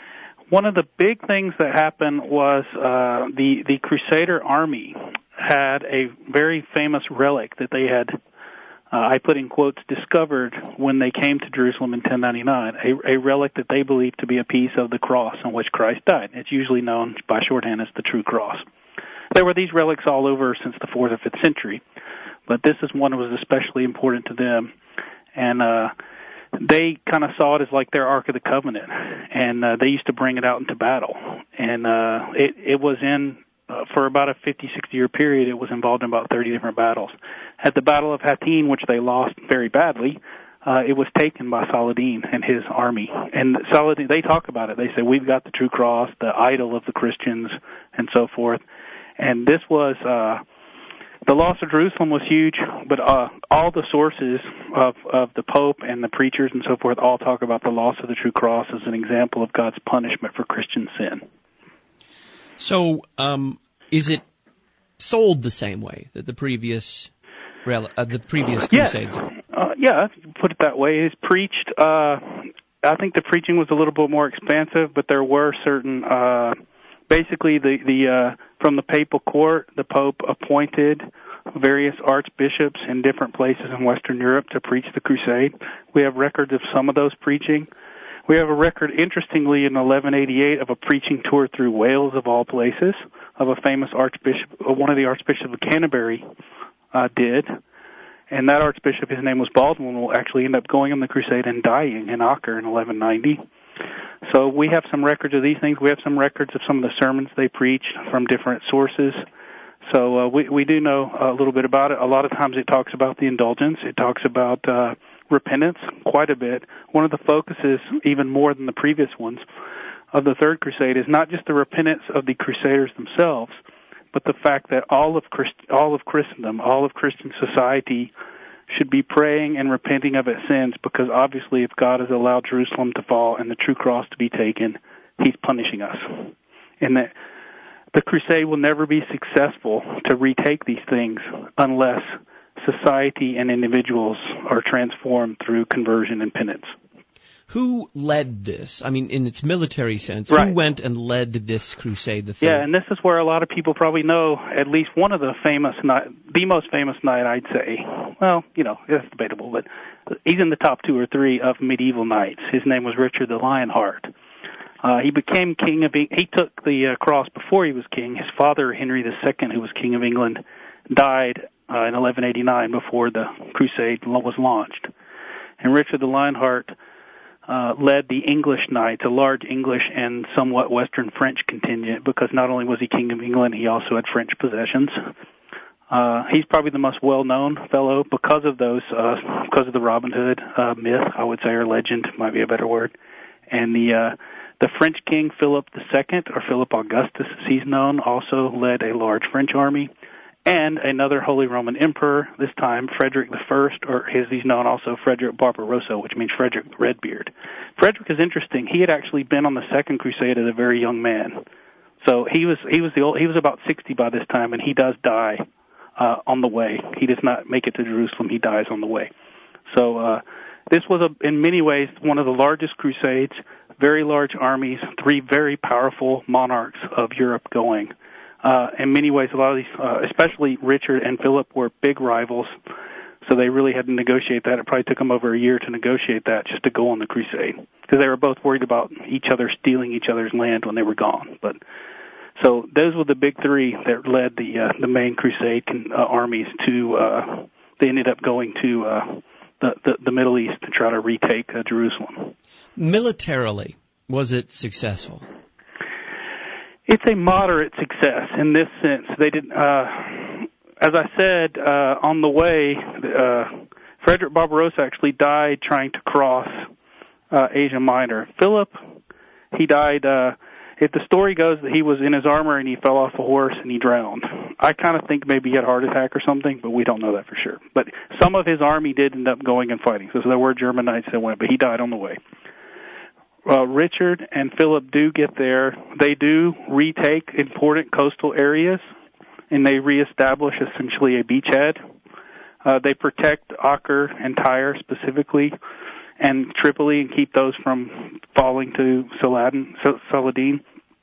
one of the big things that happened was uh, the the Crusader army had a very famous relic that they had, uh, I put in quotes, discovered when they came to Jerusalem in ten ninety-nine, a, a relic that they believed to be a piece of the cross on which Christ died. It's usually known by shorthand as the true cross. There were these relics all over since the fourth or fifth century, but this is one that was especially important to them. And uh, they kind of saw it as like their Ark of the Covenant, and uh, they used to bring it out into battle. And uh, it, it was in, uh, for about a fifty, sixty-year period, it was involved in about thirty different battles. At the Battle of Hattin, which they lost very badly, uh, it was taken by Saladin and his army. And Saladin, they talk about it. They say, we've got the true cross, the idol of the Christians, and so forth. And this was... Uh, The loss of Jerusalem was huge, but uh, all the sources of, of the Pope and the preachers and so forth all talk about the loss of the true cross as an example of God's punishment for Christian sin. So, um, is it sold the same way that the previous uh, the previous crusades? Yeah, uh, yeah, if you put it that way. It's preached. Uh, I think the preaching was a little bit more expansive, but there were certain. Uh, Basically, the the uh, from the papal court, the Pope appointed various archbishops in different places in Western Europe to preach the crusade. We have records of some of those preaching. We have a record, interestingly, in eleven eighty-eight of a preaching tour through Wales, of all places, of a famous archbishop, one of the archbishops of Canterbury uh, did. And that archbishop, his name was Baldwin, will actually end up going on the crusade and dying in Acre in eleven ninety. So we have some records of these things. We have some records of some of the sermons they preached from different sources. So uh, we, we do know a little bit about it. A lot of times it talks about the indulgence. It talks about uh, repentance quite a bit. One of the focuses, even more than the previous ones, of the Third Crusade is not just the repentance of the Crusaders themselves, but the fact that all of Christ, all of Christendom, all of Christian society should be praying and repenting of its sins, because obviously if God has allowed Jerusalem to fall and the true cross to be taken, he's punishing us. And that the crusade will never be successful to retake these things unless society and individuals are transformed through conversion and penance. Who led this? I mean, in its military sense, right. Who went and led this crusade? The third? Yeah, and this is where a lot of people probably know at least one of the famous, knight, the most famous knight, I'd say. Well, you know, it's debatable, but he's in the top two or three of medieval knights. His name was Richard the Lionheart. Uh, he became king of. He took the uh, cross before he was king. His father, Henry the Second, who was king of England, died uh, in eleven eighty-nine before the crusade was launched. And Richard the Lionheart Uh, led the English knights, a large English and somewhat Western French contingent, because not only was he King of England, he also had French possessions. Uh, he's probably the most well-known fellow because of those, uh, because of the Robin Hood uh, myth, I would say, or legend, might be a better word. And the uh, the French King Philip the Second, or Philip Augustus as he's known, also led a large French army. and another Holy Roman Emperor, this time Frederick the First, or as he's known also Frederick Barbarossa, which means Frederick Redbeard. Frederick is interesting. He had actually been on the Second Crusade as a very young man. So he was he was the old, he was about sixty by this time, and he does die uh, on the way. He does not make it to Jerusalem. He dies on the way. So uh, this was, a, in many ways, one of the largest crusades, very large armies, three very powerful monarchs of Europe going. Uh, in many ways, a lot of these, uh, especially Richard and Philip, were big rivals, so they really had to negotiate that. It probably took them over a year to negotiate that just to go on the crusade, because they were both worried about each other stealing each other's land when they were gone. But so those were the big three that led the uh, the main crusade uh, armies to. Uh, they ended up going to uh, the, the the Middle East to try to retake uh, Jerusalem. Militarily, was it successful? It's a moderate success in this sense. They did, uh, as I said, uh, on the way, uh, Frederick Barbarossa actually died trying to cross uh, Asia Minor. Philip, he died. Uh, if the story goes that he was in his armor and he fell off a horse and he drowned. I kind of think maybe he had a heart attack or something, but we don't know that for sure. But some of his army did end up going and fighting. So there were German knights that went, but he died on the way. Uh, Richard and Philip do get there. They do retake important coastal areas, and they reestablish essentially a beachhead. Uh, they protect Acre and Tyre specifically, and Tripoli, and keep those from falling to Saladin, Saladin.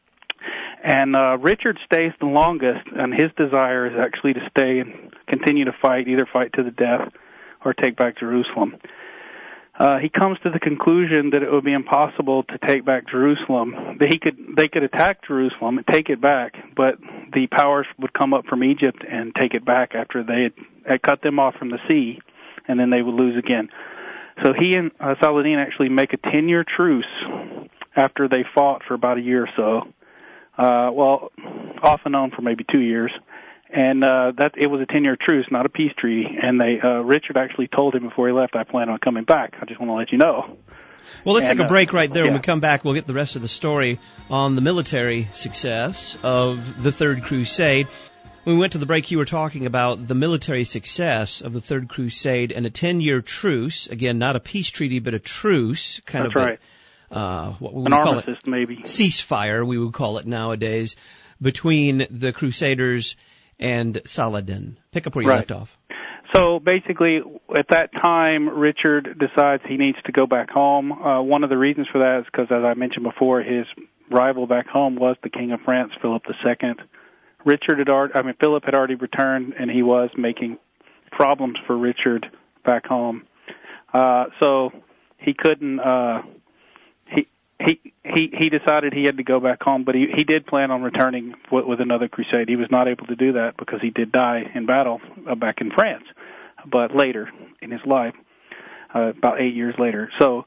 And uh, Richard stays the longest, and his desire is actually to stay and continue to fight, either fight to the death or take back Jerusalem. Uh, he comes to the conclusion that it would be impossible to take back Jerusalem. That he could, they could attack Jerusalem and take it back, but the powers would come up from Egypt and take it back after they had, had cut them off from the sea, and then they would lose again. So he and uh, Saladin actually make a ten-year truce after they fought for about a year or so. Uh, well, off and on for maybe two years. And uh, that it was a ten-year truce, not a peace treaty. And they uh, Richard actually told him before he left, "I plan on coming back. I just want to let you know." Well, let's and, take a break right there. Uh, yeah. When we come back, we'll get the rest of the story on the military success of the Third Crusade. When we went to the break, you were talking about the military success of the Third Crusade and a ten-year truce. Again, not a peace treaty, but a truce, kind That's of right. a, uh, what we would An call armistice, it, maybe ceasefire. We would call it nowadays, between the Crusaders and Saladin. Pick up where you right. left off. So basically, at that time, Richard decides he needs to go back home. Uh, one of the reasons for that is because, as I mentioned before, his rival back home was the King of France, Philip the Second. Richard had already, I mean, Philip had already returned, and he was making problems for Richard back home. Uh, so he couldn't. Uh, he he he he decided he had to go back home, but he he did plan on returning with, with another crusade. He was not able to do that because he did die in battle uh, back in France, but later in his life, uh, about eight years later. So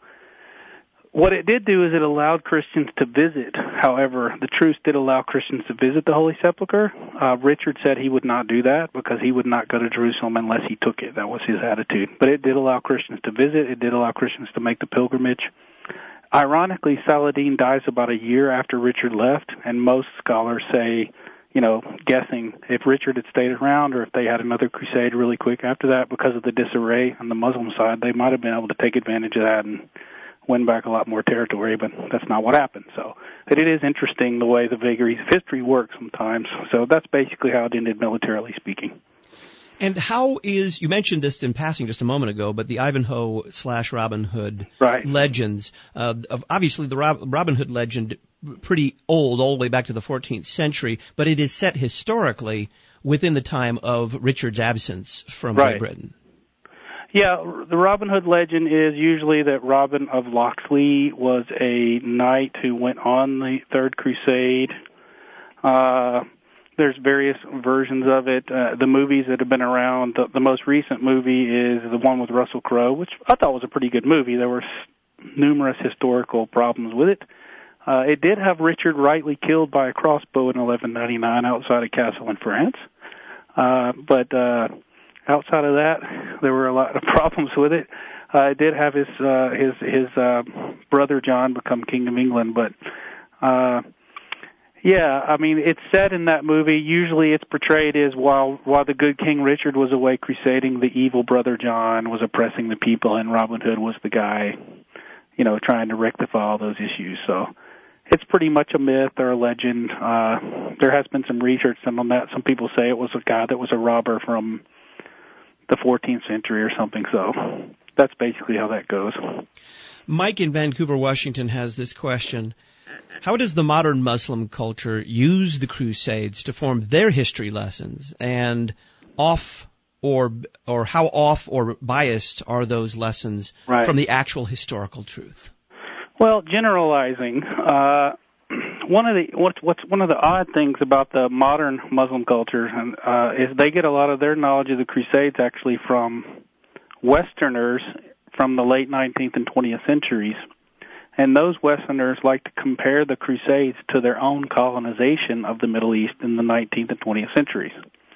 what it did do is it allowed Christians to visit. However, the truce did allow Christians to visit the Holy Sepulchre. Uh, Richard said he would not do that because he would not go to Jerusalem unless he took it. That was his attitude. But it did allow Christians to visit. It did allow Christians to make the pilgrimage. Ironically, Saladin dies about a year after Richard left, and most scholars say, you know, guessing if Richard had stayed around or if they had another crusade really quick after that, because of the disarray on the Muslim side, they might have been able to take advantage of that and win back a lot more territory, but that's not what happened. So it is interesting the way the vagaries of history work sometimes. So that's basically how it ended militarily speaking. And how is, you mentioned this in passing just a moment ago, but the Ivanhoe slash Robin Hood right. legends, uh, of obviously the Rob, Robin Hood legend, pretty old, all the way back to the fourteenth century, but it is set historically within the time of Richard's absence from right. Great Britain. Yeah, the Robin Hood legend is usually that Robin of Locksley was a knight who went on the Third Crusade. Uh, there's various versions of it. Uh, the movies that have been around, the, the most recent movie is the one with Russell Crowe, which I thought was a pretty good movie. There were numerous historical problems with it. Uh, it did have Richard rightly killed by a crossbow in eleven ninety-nine outside a castle in France. Uh, but, uh, outside of that, there were a lot of problems with it. Uh, it did have his uh, his his uh, brother John become King of England, but uh, Yeah, I mean, it's said in that movie, usually it's portrayed as while while the good King Richard was away crusading, the evil brother John was oppressing the people, and Robin Hood was the guy, you know, trying to rectify all those issues. So it's pretty much a myth or a legend. Uh, there has been some research done on that. Some people say it was a guy that was a robber from the fourteenth century or something. So that's basically how that goes. Mike in Vancouver, Washington has this question. How does the modern Muslim culture use the Crusades to form their history lessons, and off or or how off or biased are those lessons right. from the actual historical truth? Well, generalizing, uh, one of the what's, what's one of the odd things about the modern Muslim culture uh, is they get a lot of their knowledge of the Crusades actually from Westerners from the late nineteenth and twentieth centuries. And those Westerners like to compare the Crusades to their own colonization of the Middle East in the nineteenth and twentieth centuries.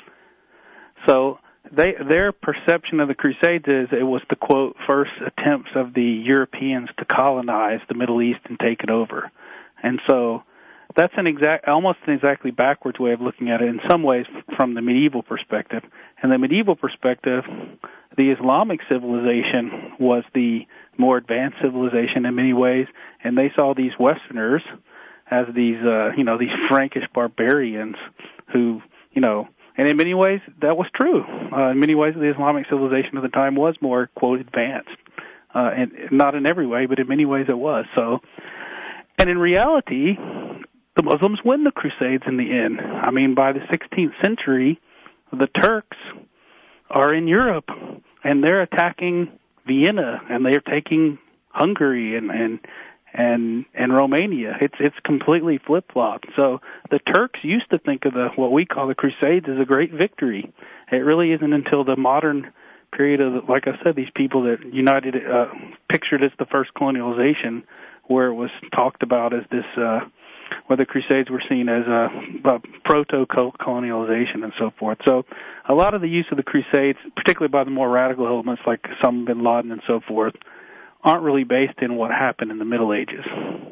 So they, their perception of the Crusades is it was the, quote, first attempts of the Europeans to colonize the Middle East and take it over. And so that's an exact, almost an exactly backwards way of looking at it in some ways from the medieval perspective. And the medieval perspective, the Islamic civilization was the more advanced civilization in many ways, and they saw these Westerners as these, uh, you know, these Frankish barbarians who, you know, and in many ways that was true. Uh, in many ways, the Islamic civilization of the time was more, quote, advanced, uh, and not in every way, but in many ways it was. So, and in reality, the Muslims win the Crusades in the end. I mean, by the sixteenth century, the Turks are in Europe, and they're attacking Vienna, and they're taking Hungary and and and and Romania. It's it's completely flip flopped. So the Turks used to think of the what we call the Crusades as a great victory. It really isn't until the modern period of, the, like I said, these people that united, uh, pictured as the first colonialization, where it was talked about as this, uh, where the Crusades were seen as a, a proto-colonialization and so forth. So a lot of the use of the Crusades, particularly by the more radical elements like Osama bin Laden and so forth, aren't really based in what happened in the Middle Ages.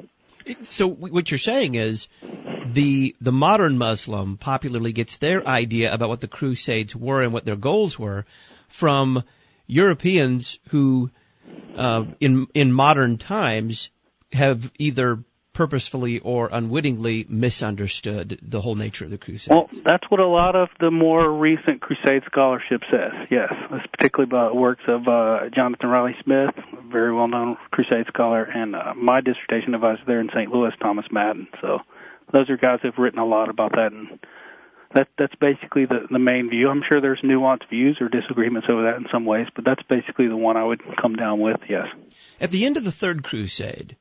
So what you're saying is the the modern Muslim popularly gets their idea about what the Crusades were and what their goals were from Europeans who, uh, in in modern times, have either purposefully or unwittingly misunderstood the whole nature of the Crusades. Well, that's what a lot of the more recent Crusade scholarship says, yes. It's particularly about works of uh, Jonathan Riley Smith, a very well-known Crusade scholar, and uh, my dissertation advisor there in Saint Louis, Thomas Madden. So those are guys who have written a lot about that, and that, that's basically the, the main view. I'm sure there's nuanced views or disagreements over that in some ways, but that's basically the one I would come down with, yes. At the end of the Third Crusade,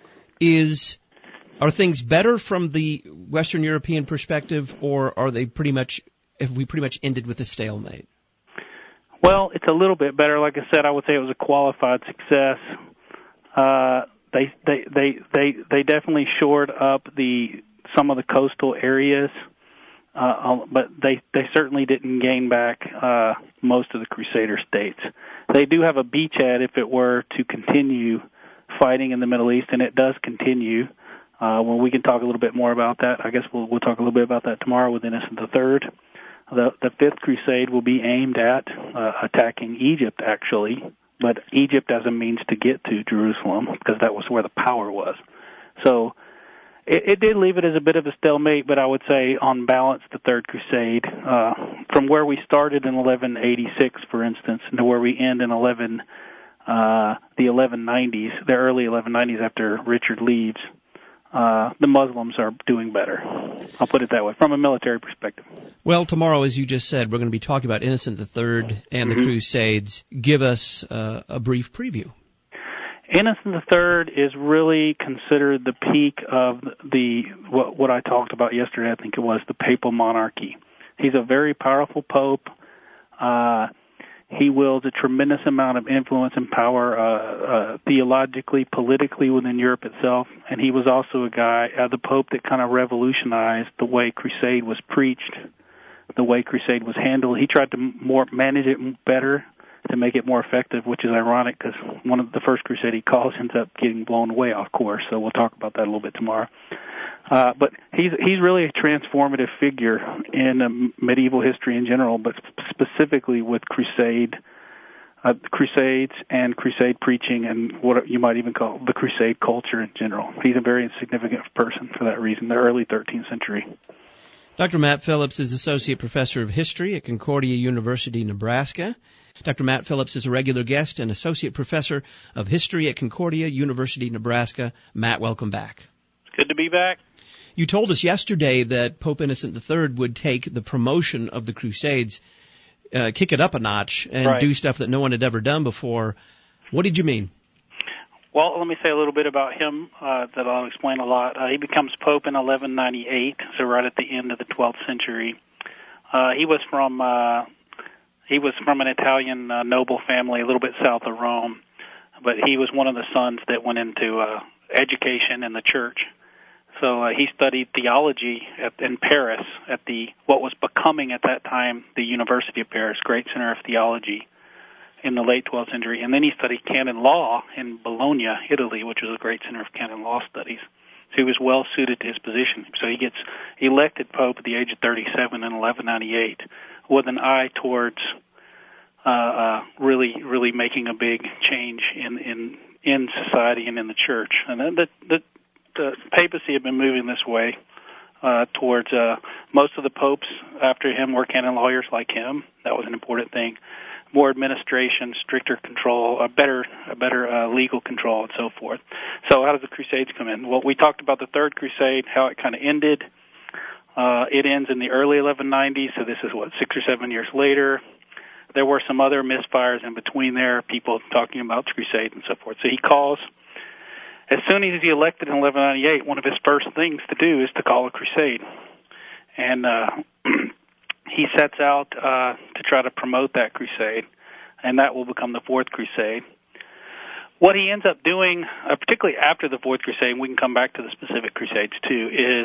Is are things better from the Western European perspective, or are they pretty much have we pretty much ended with a stalemate? Well, it's a little bit better. Like I said, I would say it was a qualified success. Uh, they they they they they definitely shored up the some of the coastal areas, uh, but they they certainly didn't gain back uh, most of the Crusader states. They do have a beachhead if it were to continue fighting in the Middle East, and it does continue. Uh, well, we can talk a little bit more about that. I guess we'll, we'll talk a little bit about that tomorrow with Innocent the Third. The, the Fifth Crusade will be aimed at uh, attacking Egypt, actually, but Egypt as a means to get to Jerusalem, because that was where the power was. So it, it did leave it as a bit of a stalemate, but I would say on balance, the Third Crusade, uh, from where we started in eleven eighty-six, for instance, to where we end in eleven Uh, the eleven nineties, the early eleven nineties after Richard leaves, uh, the Muslims are doing better. I'll put it that way, from a military perspective. Well, tomorrow, as you just said, we're going to be talking about Innocent the Third and mm-hmm. the Crusades. Give us uh, a brief preview. Innocent the Third is really considered the peak of the what, what I talked about yesterday. I think it was the papal monarchy. He's a very powerful pope. Uh, He wields a tremendous amount of influence and power uh, uh, theologically, politically within Europe itself. And he was also a guy, uh, the Pope, that kind of revolutionized the way Crusade was preached, the way Crusade was handled. He tried to more manage it better to make it more effective, which is ironic because one of the first crusade he calls ends up getting blown away off course. So we'll talk about that a little bit tomorrow. Uh, but he's he's really a transformative figure in um, medieval history in general, but specifically with crusade, uh, crusades and crusade preaching, and what you might even call the crusade culture in general. He's a very significant person for that reason. The early thirteenth century. Doctor Matt Phillips is Associate Professor of History at Concordia University, Nebraska. Doctor Matt Phillips is a regular guest and Associate Professor of History at Concordia University, Nebraska. Matt, welcome back. It's good to be back. You told us yesterday that Pope Innocent the Third would take the promotion of the Crusades, uh, kick it up a notch, and right. do stuff that no one had ever done before. What did you mean? Well, let me say a little bit about him uh, that I'll explain a lot. Uh, he becomes Pope in eleven ninety-eight, so right at the end of the twelfth century. Uh, he was from uh, he was from an Italian uh, noble family, a little bit south of Rome, but he was one of the sons that went into uh, education in the church. So uh, he studied theology at, in Paris at the what was becoming at that time the University of Paris, Great Center of Theology, in the late twelfth century, and then he studied canon law in Bologna, Italy, which was a great center of canon law studies. So he was well suited to his position. So he gets elected Pope at the age of thirty-seven in eleven ninety-eight with an eye towards uh, uh, really, really making a big change in, in, in society and in the church. And then the, the, the papacy had been moving this way uh, towards uh, most of the popes after him were canon lawyers like him. That was an important thing. More administration, stricter control, a better, a better uh, legal control, and so forth. So how does the Crusades come in? Well, we talked about the Third Crusade, how it kind of ended. Uh, it ends in the early eleven nineties, so this is, what, six or seven years later. There were some other misfires in between there, people talking about the Crusade and so forth. So he calls, as soon as he's elected in eleven ninety-eight, one of his first things to do is to call a crusade. And uh he sets out uh, to try to promote that crusade, and that will become the Fourth Crusade. What he ends up doing, uh, particularly after the Fourth Crusade, and we can come back to the specific crusades too, is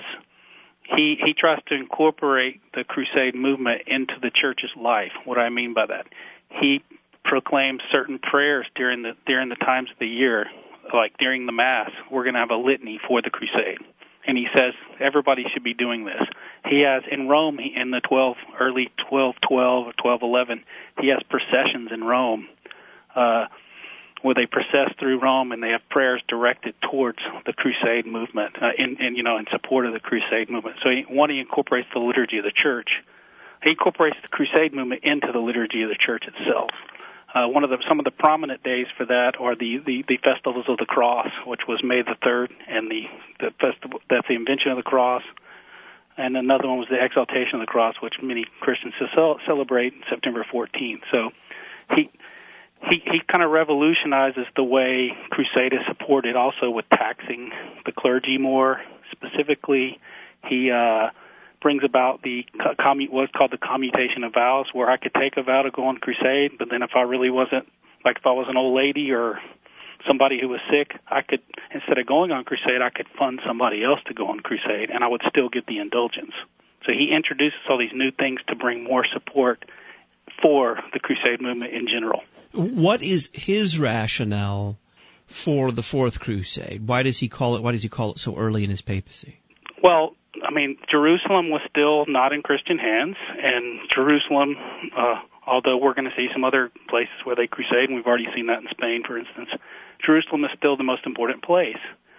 he he tries to incorporate the crusade movement into the church's life. What do I mean by that? He proclaims certain prayers during the during the times of the year, like during the Mass. We're going to have a litany for the crusade. And he says everybody should be doing this. He has, in Rome, he, in the twelve, early twelve twelve or twelve eleven, he has processions in Rome uh, where they process through Rome and they have prayers directed towards the crusade movement, uh, in, in, you know, in support of the crusade movement. So he, one, he incorporates the liturgy of the church. He incorporates the crusade movement into the liturgy of the church itself. Uh, one of the some of the prominent days for that are the, the, the festivals of the cross, which was May the third, and the, the festival that's the invention of the cross, and another one was the exaltation of the cross, which many Christians celebrate September fourteenth. So he he he kind of revolutionizes the way crusade is supported, also with taxing the clergy more specifically. He uh, brings about the commu- what's called the commutation of vows, where I could take a vow to go on crusade, but then if I really wasn't, like if I was an old lady or somebody who was sick, I could, instead of going on crusade, I could fund somebody else to go on crusade, and I would still get the indulgence. So he introduces all these new things to bring more support for the crusade movement in general. What is his rationale for the Fourth Crusade? Why does he call it? Why does he call it so early in his papacy? Well, I mean, Jerusalem was still not in Christian hands, and Jerusalem, uh, although we're going to see some other places where they crusade, and we've already seen that in Spain, for instance, Jerusalem is still the most important place.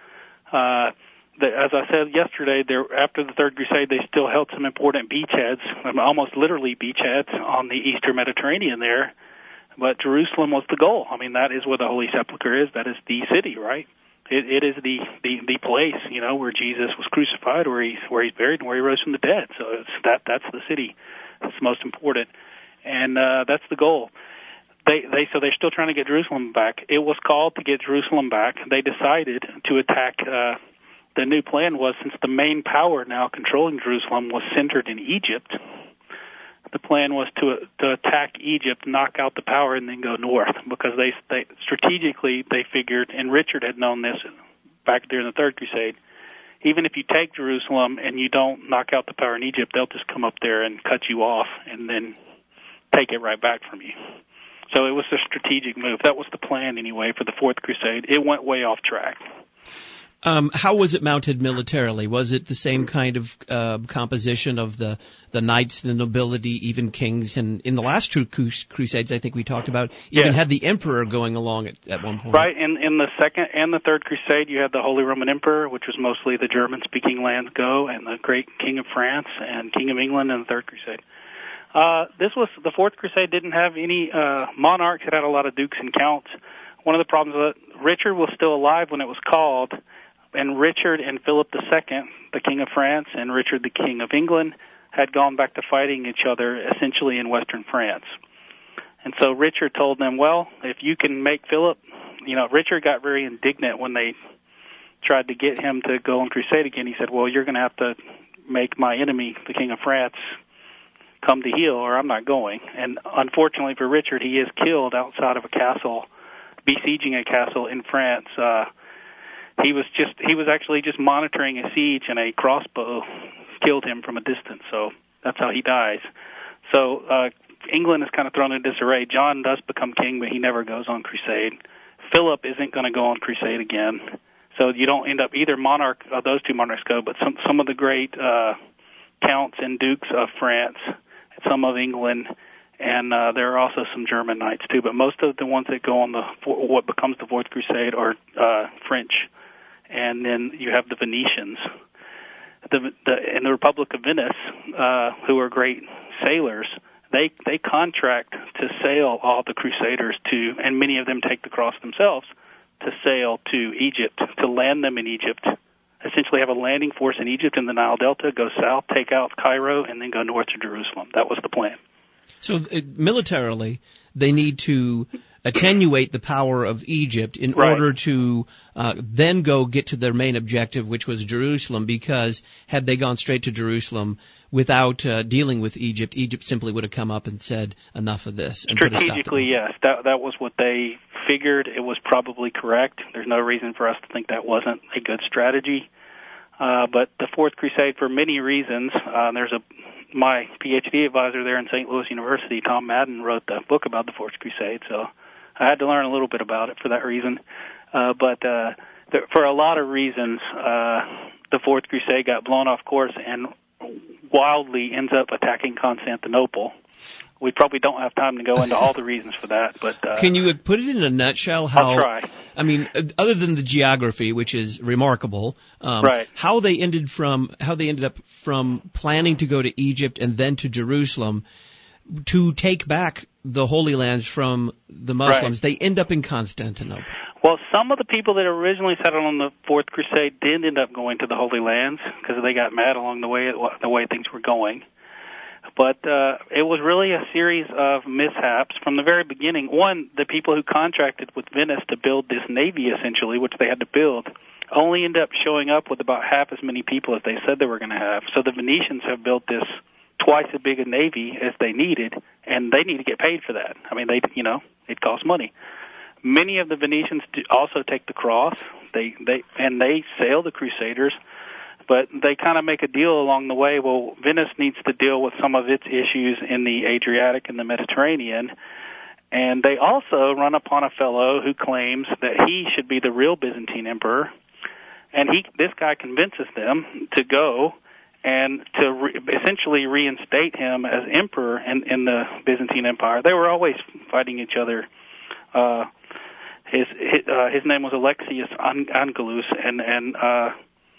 Uh, the, as I said yesterday, there, after the Third Crusade, they still held some important beachheads, almost literally beachheads, on the Eastern Mediterranean there, but Jerusalem was the goal. I mean, that is where the Holy Sepulchre is. That is the city, right? It, it is the, the, the place, you know, where Jesus was crucified, where he's where he's buried, and where he rose from the dead. So it's that that's the city. That's the most important, and uh, that's the goal. They they so they're still trying to get Jerusalem back. It was called to get Jerusalem back. They decided to attack. Uh, the new plan was, since the main power now controlling Jerusalem was centered in Egypt, the plan was to to attack Egypt, knock out the power, and then go north, because they, they strategically they figured, and Richard had known this back during the Third Crusade, even if you take Jerusalem and you don't knock out the power in Egypt, they'll just come up there and cut you off and then take it right back from you. So it was a strategic move. That was the plan anyway for the Fourth Crusade. It went way off track. Um, how was it mounted militarily? Was it the same kind of uh, composition of the, the knights, the nobility, even kings? And in the last two crusades, I think we talked about, even yeah. had the emperor going along at, at one point. Right. In, in the second and the third crusade, you had the Holy Roman Emperor, which was mostly the German-speaking lands go, and the great King of France and King of England in the third crusade. Uh, this was, the fourth crusade didn't have any uh, monarchs. It had a lot of dukes and counts. One of the problems was that Richard was still alive when it was called, and Richard and Philip the Second, the King of France, and Richard the King of England had gone back to fighting each other essentially in western France. And so Richard told them, well, if you can make Philip, you know, Richard got very indignant when they tried to get him to go on crusade again. He said, well, you're going to have to make my enemy, the King of France, come to heel, or I'm not going. And unfortunately for Richard, he is killed outside of a castle, besieging a castle in France. Uh, He was just he was actually just monitoring a siege, and a crossbow killed him from a distance. So that's how he dies. So uh, England is kind of thrown in disarray. John does become king, but he never goes on crusade. Philip isn't going to go on crusade again. So you don't end up either monarch of those two monarchs go, but some some of the great uh, counts and dukes of France, some of England, and uh, there are also some German knights too. But most of the ones that go on the what becomes the Fourth Crusade are uh, French. And then you have the Venetians, the, the in the Republic of Venice, uh, who are great sailors. They they contract to sail all the Crusaders to, and many of them take the cross themselves, to sail to Egypt, to land them in Egypt. Essentially, have a landing force in Egypt in the Nile Delta, go south, take out Cairo, and then go north to Jerusalem. That was the plan. So uh, militarily, they need to attenuate the power of Egypt in right. order to uh, then go get to their main objective, which was Jerusalem, because had they gone straight to Jerusalem without uh, dealing with Egypt, Egypt simply would have come up and said, enough of this. And strategically, yes. That, that was what they figured. It was probably correct. There's no reason for us to think that wasn't a good strategy. Uh, but the Fourth Crusade, for many reasons, uh, there's a my PhD advisor there in Saint Louis University, Tom Madden, wrote the book about the Fourth Crusade, so I had to learn a little bit about it for that reason. Uh, but uh, there, for a lot of reasons, uh, the Fourth Crusade got blown off course and wildly ends up attacking Constantinople. We probably don't have time to go into all the reasons for that, but uh, can you put it in a nutshell? How, I'll try. I mean, other than the geography, which is remarkable, um, right. how they ended from how they ended up from planning to go to Egypt and then to Jerusalem to take back the Holy Lands from the Muslims. Right. They end up in Constantinople. Well, some of the people that originally settled on the Fourth Crusade did end up going to the Holy Lands because they got mad along the way the way things were going. But uh, it was really a series of mishaps from the very beginning. One, the people who contracted with Venice to build this navy, essentially, which they had to build, only ended up showing up with about half as many people as they said they were going to have. So the Venetians have built this twice as big a navy as they needed, and they need to get paid for that. I mean, they, you know, it costs money. Many of the Venetians do also take the cross, they, they, and they sail the Crusaders. But they kind of make a deal along the way. Well, Venice needs to deal with some of its issues in the Adriatic and the Mediterranean. And they also run upon a fellow who claims that he should be the real Byzantine emperor. And he, this guy convinces them to go and to re- essentially reinstate him as emperor in, in the Byzantine Empire. They were always fighting each other. Uh, his his, uh, his name was Alexius Angelus, and and uh,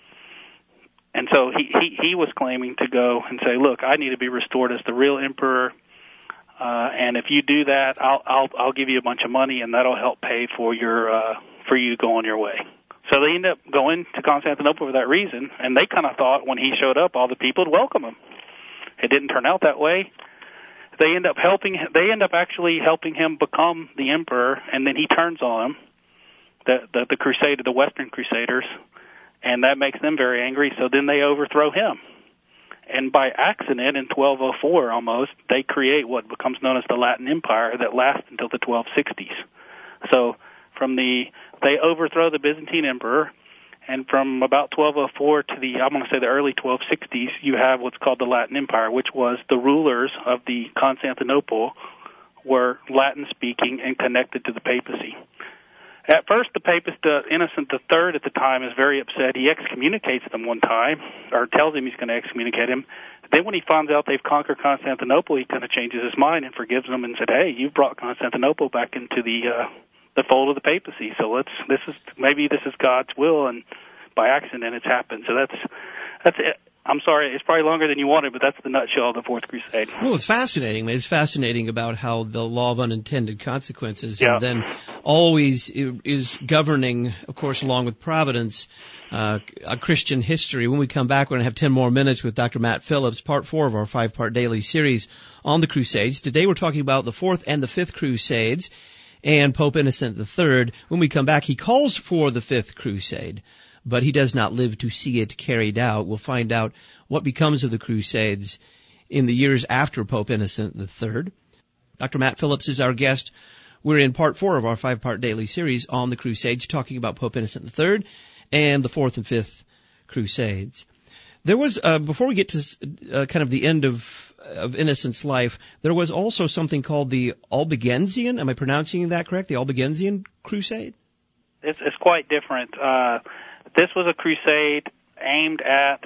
And so he, he, he was claiming to go and say, look, I need to be restored as the real emperor, uh, and if you do that, I'll, I'll I'll give you a bunch of money, and that'll help pay for your uh, for you to go on your way. So they end up going to Constantinople for that reason, and they kind of thought when he showed up, all the people would welcome him. It didn't turn out that way. They end up helping. They end up actually helping him become the emperor, and then he turns on him, the the, the Crusade, the Western Crusaders. And that makes them very angry, so then they overthrow him. And by accident, in twelve oh four almost, they create what becomes known as the Latin Empire that lasts until the twelve sixties. So from the they overthrow the Byzantine emperor, and from about twelve oh four to the, I'm going to say the early twelve sixties, you have what's called the Latin Empire, which was the rulers of the Constantinople were Latin-speaking and connected to the papacy. At first, the papist, uh, Innocent the Third at the time, is very upset. He excommunicates them one time, or tells him he's going to excommunicate him. Then when he finds out they've conquered Constantinople, he kind of changes his mind and forgives them and said, hey, you've brought Constantinople back into the uh, the fold of the papacy, so let's, this is, maybe this is God's will, and by accident it's happened. So that's, that's it. I'm sorry, it's probably longer than you wanted, but that's the nutshell of the Fourth Crusade. Well, it's fascinating. It's fascinating about how the law of unintended consequences, yeah. and then always is governing, of course, along with providence, uh, a Christian history. When we come back, we're going to have ten more minutes with Doctor Matt Phillips, part four of our five-part daily series on the Crusades. Today we're talking about the Fourth and the Fifth Crusades and Pope Innocent the Third. When we come back, he calls for the Fifth Crusade, but he does not live to see it carried out. We'll find out what becomes of the Crusades in the years after Pope Innocent the Third. Doctor Matt Phillips is our guest. We're in part four of our five-part daily series on the Crusades, talking about Pope Innocent the Third and the Fourth and Fifth Crusades. There was, uh, before we get to uh, kind of the end of, of Innocent's life, there was also something called the Albigensian. Am I pronouncing that correct? The Albigensian Crusade? It's, it's quite different. Uh, This was a crusade aimed at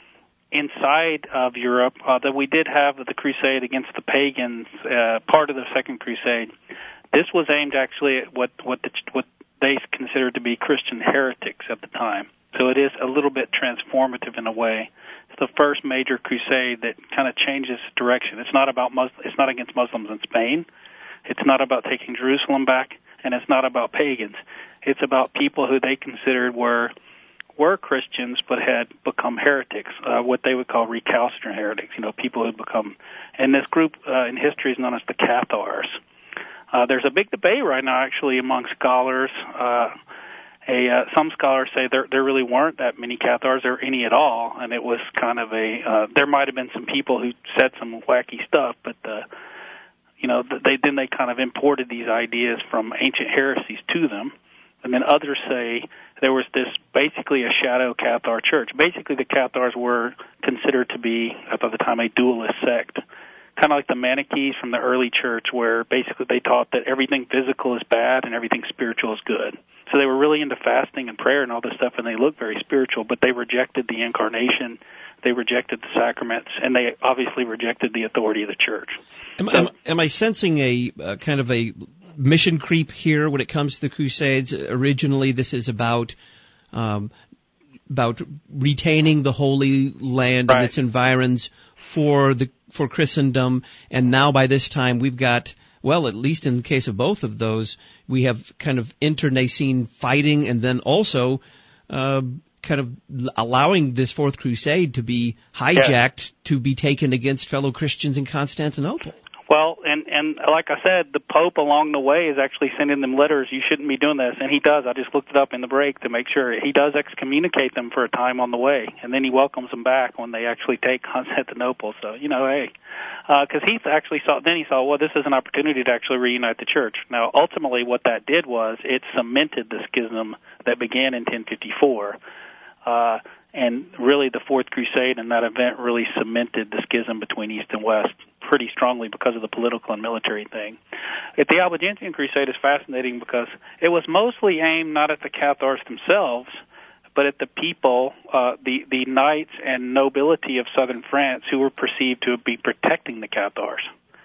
inside of Europe. Uh, that we did have the crusade against the pagans, uh, part of the Second Crusade. This was aimed actually at what what, the, what they considered to be Christian heretics at the time. So it is a little bit transformative in a way. It's the first major crusade that kind of changes direction. It's not about Muslim, it's not against Muslims in Spain. It's not about taking Jerusalem back, and it's not about pagans. It's about people who they considered were were Christians but had become heretics, uh, what they would call recalcitrant heretics, you know, people who had become, and this group uh, in history is known as the Cathars. Uh, there's a big debate right now, actually, among scholars. Uh, a, uh, some scholars say there there really weren't that many Cathars, or any at all, and it was kind of a, uh, there might have been some people who said some wacky stuff, but, uh, you know, they then they kind of imported these ideas from ancient heresies to them. And then others say there was this basically a shadow Cathar church. Basically, the Cathars were considered to be, at the time, a dualist sect, kind of like the Manichees from the early church, where basically they taught that everything physical is bad and everything spiritual is good. So they were really into fasting and prayer and all this stuff, and they looked very spiritual, but they rejected the incarnation, they rejected the sacraments, and they obviously rejected the authority of the church. Am, so, am, am I sensing a uh, kind of a mission creep here when it comes to the Crusades? Originally, this is about um, about retaining the Holy Land right. and its environs for the for Christendom, and now by this time we've got, well, at least in the case of both of those, we have kind of internecine fighting, and then also uh, kind of allowing this Fourth Crusade to be hijacked yeah. to be taken against fellow Christians in Constantinople. Well, and, and like I said, the Pope along the way is actually sending them letters, you shouldn't be doing this, and he does. I just looked it up in the break to make sure. He does excommunicate them for a time on the way, and then he welcomes them back when they actually take Constantinople. So, you know, hey, because uh, he actually saw, then he saw, well, this is an opportunity to actually reunite the church. Now, ultimately what that did was it cemented the schism that began in ten fifty-four, uh, and really the Fourth Crusade and that event really cemented the schism between East and West pretty strongly because of the political and military thing. At the Albigensian Crusade is fascinating because it was mostly aimed not at the Cathars themselves, but at the people, uh, the, the knights and nobility of southern France who were perceived to be protecting the Cathars.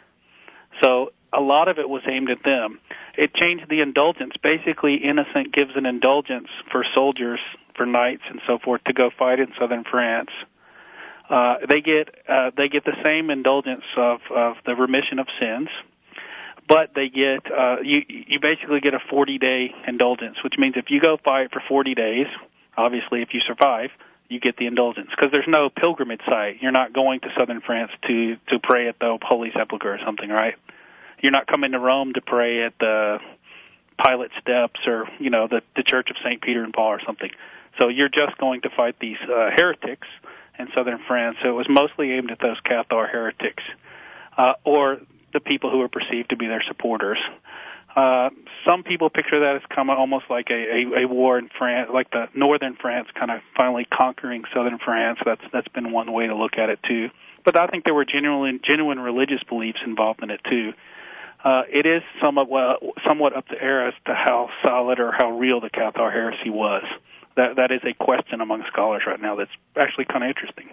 So a lot of it was aimed at them. It changed the indulgence. Basically, Innocent gives an indulgence for soldiers, for knights and so forth, to go fight in southern France. Uh, they get uh, they get the same indulgence of, of the remission of sins, but they get uh, you you basically get a forty-day indulgence, which means if you go fight for forty days, obviously if you survive, you get the indulgence because there's no pilgrimage site. You're not going to southern France to to pray at the Holy Sepulchre or something, right? You're not coming to Rome to pray at the Pilate Steps or you know the the Church of Saint Peter and Paul or something. So you're just going to fight these uh, heretics in southern France. So it was mostly aimed at those Cathar heretics, uh, or the people who were perceived to be their supporters. Uh, some people picture that as kind of almost like a, a, a war in France, like the northern France kind of finally conquering southern France. That's that's been one way to look at it too. But I think there were genuine genuine religious beliefs involved in it too. uh, it is somewhat well, somewhat up to air as to how solid or how real the Cathar heresy was. That that is a question among scholars right now that's actually kind of interesting.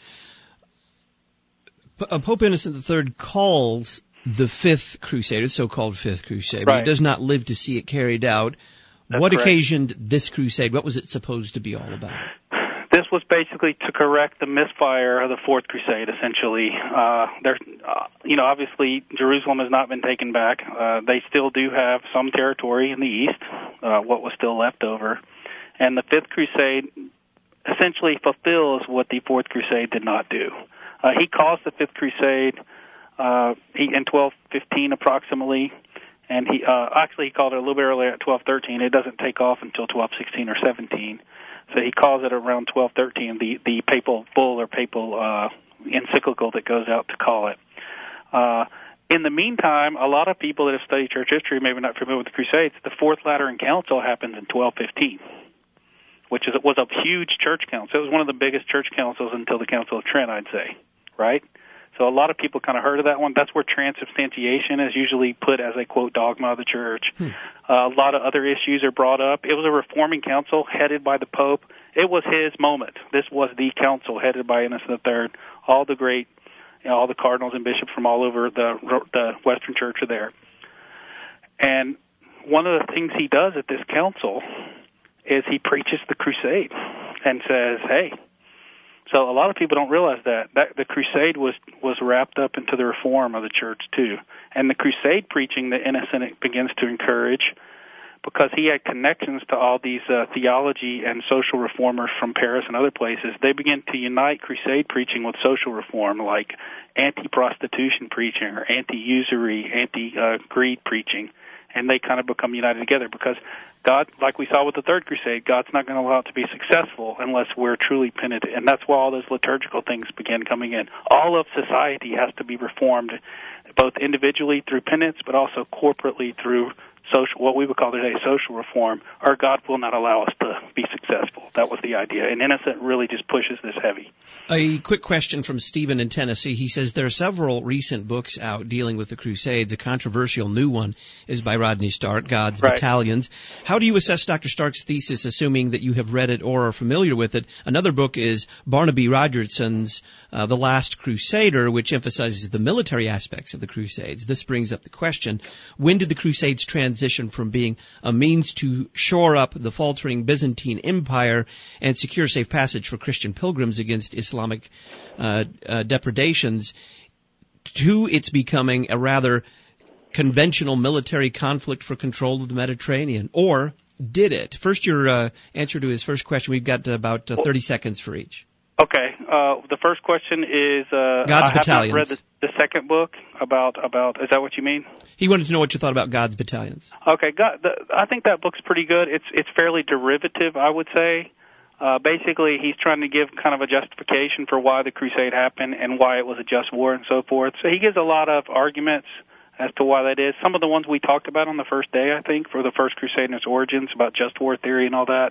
Pope Innocent the Third calls the Fifth Crusade, the so-called Fifth Crusade, right. but he does not live to see it carried out. That's what correct. occasioned this crusade? What was it supposed to be all about? This was basically to correct the misfire of the Fourth Crusade, essentially. Uh, there, uh, you know, obviously Jerusalem has not been taken back. Uh, they still do have some territory in the east, uh, what was still left over. And the Fifth Crusade essentially fulfills what the Fourth Crusade did not do. Uh, he calls the Fifth Crusade uh, in twelve fifteen approximately, and he uh, actually he called it a little bit earlier at twelve thirteen. It doesn't take off until twelve sixteen or seventeen. So he calls it around twelve thirteen, the, the papal bull or papal uh, encyclical that goes out to call it. Uh, in the meantime, a lot of people that have studied church history, maybe not familiar with the Crusades, the Fourth Lateran Council happens in twelve fifteen, which is, was a huge church council. It was one of the biggest church councils until the Council of Trent, I'd say, right? So a lot of people kind of heard of that one. That's where transubstantiation is usually put as a, quote, dogma of the church. Hmm. Uh, a lot of other issues are brought up. It was a reforming council headed by the Pope. It was his moment. This was the council headed by Innocent the Third. All the great, you know, all the cardinals and bishops from all over the, the Western Church are there. And one of the things he does at this council is he preaches the crusade and says, hey, so a lot of people don't realize that. that the crusade was, was wrapped up into the reform of the church, too. And the crusade preaching that Innocent begins to encourage, because he had connections to all these uh, theology and social reformers from Paris and other places, they begin to unite crusade preaching with social reform, like anti-prostitution preaching or anti-usury, anti-greed preaching. And they kind of become united together because God, like we saw with the Third Crusade, God's not going to allow it to be successful unless we're truly penitent. And that's why all those liturgical things begin coming in. All of society has to be reformed, both individually through penance, but also corporately through social, what we would call today social reform, or God will not allow us to be successful. That was the idea. And Innocent really just pushes this heavy. A quick question from Stephen in Tennessee. He says there are several recent books out dealing with the Crusades. A controversial new one is by Rodney Stark, God's right. Battalions. How do you assess Doctor Stark's thesis, assuming that you have read it or are familiar with it? Another book is Barnaby Rogerton's uh, The Last Crusader, which emphasizes the military aspects of the Crusades. This brings up the question, when did the Crusades transition from being a means to shore up the faltering Byzantine Empire and secure safe passage for Christian pilgrims against Islamic uh, uh, depredations to its becoming a rather conventional military conflict for control of the Mediterranean? Or did it? First, your uh, answer to his first question. We've got about uh, thirty seconds for each. Okay. Uh, the first question is, uh, God's I Battalions. haven't read the, the second book about, about, is that what you mean? He wanted to know what you thought about God's Battalions. Okay. God, the, I think that book's pretty good. It's, it's fairly derivative, I would say. Uh, basically, he's trying to give kind of a justification for why the crusade happened and why it was a just war and so forth. So he gives a lot of arguments as to why that is. Some of the ones we talked about on the first day, I think, for the First Crusade and its origins, about just war theory and all that.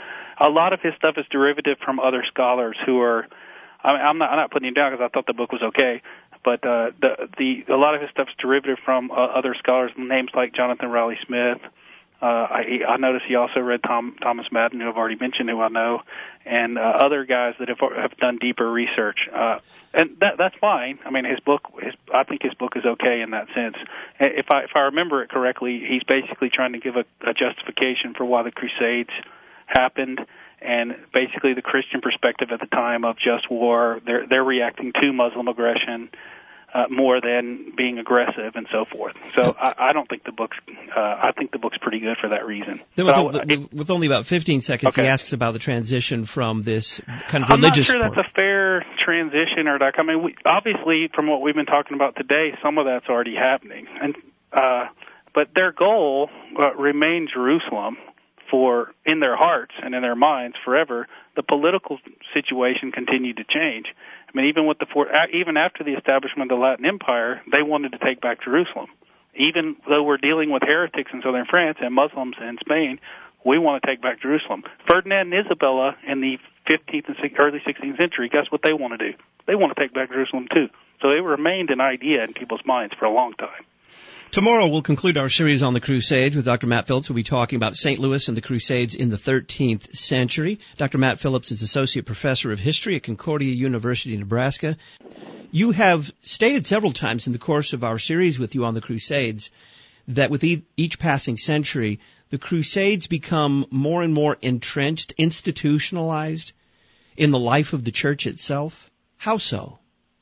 A lot of his stuff is derivative from other scholars who are, I mean, I'm not, I'm not putting him down because I thought the book was okay, but uh, the, the, a lot of his stuff is derivative from uh, other scholars, names like Jonathan Riley Smith. Uh, I, I noticed he also read Tom, Thomas Madden, who I've already mentioned, who I know, and uh, other guys that have, have done deeper research. Uh, and that, that's fine. I mean, his book, his, I think his book is okay in that sense. If I, if I remember it correctly, he's basically trying to give a, a justification for why the Crusades happened, and basically the Christian perspective at the time of just war. They're, they're reacting to Muslim aggression Uh, more than being aggressive and so forth. So I, I don't think the book's, uh, I think the book's pretty good for that reason. Then with, I, it, with only about fifteen seconds, okay. He asks about the transition from this kind of religious I'm not sure sport. That's a fair transition, or that, I mean, we, obviously from what we've been talking about today, some of that's already happening. And, uh, but their goal uh, remains Jerusalem for, in their hearts and in their minds forever. The political situation continued to change. I mean, even with the even after the establishment of the Latin Empire, they wanted to take back Jerusalem. Even though we're dealing with heretics in southern France and Muslims in Spain, we want to take back Jerusalem. Ferdinand and Isabella in the fifteenth and early sixteenth century, guess what they want to do? They want to take back Jerusalem too. So it remained an idea in people's minds for a long time. Tomorrow we'll conclude our series on the Crusades with Doctor Matt Phillips. We'll be talking about Saint Louis and the Crusades in the thirteenth century. Doctor Matt Phillips is Associate Professor of History at Concordia University, Nebraska. You have stated several times in the course of our series with you on the Crusades that with each passing century, the Crusades become more and more entrenched, institutionalized in the life of the Church itself. How so?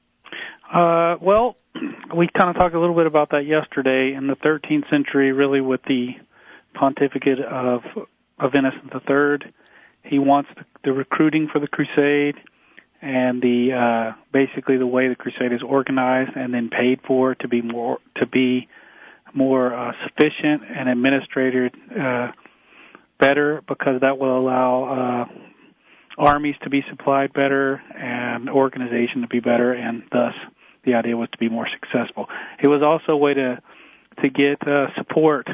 Uh, well, we kind of talked a little bit about that yesterday. In the thirteenth century, really with the pontificate of, of Innocent the Third, he wants the, the recruiting for the crusade and the uh, basically the way the crusade is organized and then paid for to be more to be more uh, sufficient and administrated uh, better, because that will allow uh, armies to be supplied better and organization to be better, and thus the idea was to be more successful. It was also a way to to get uh, support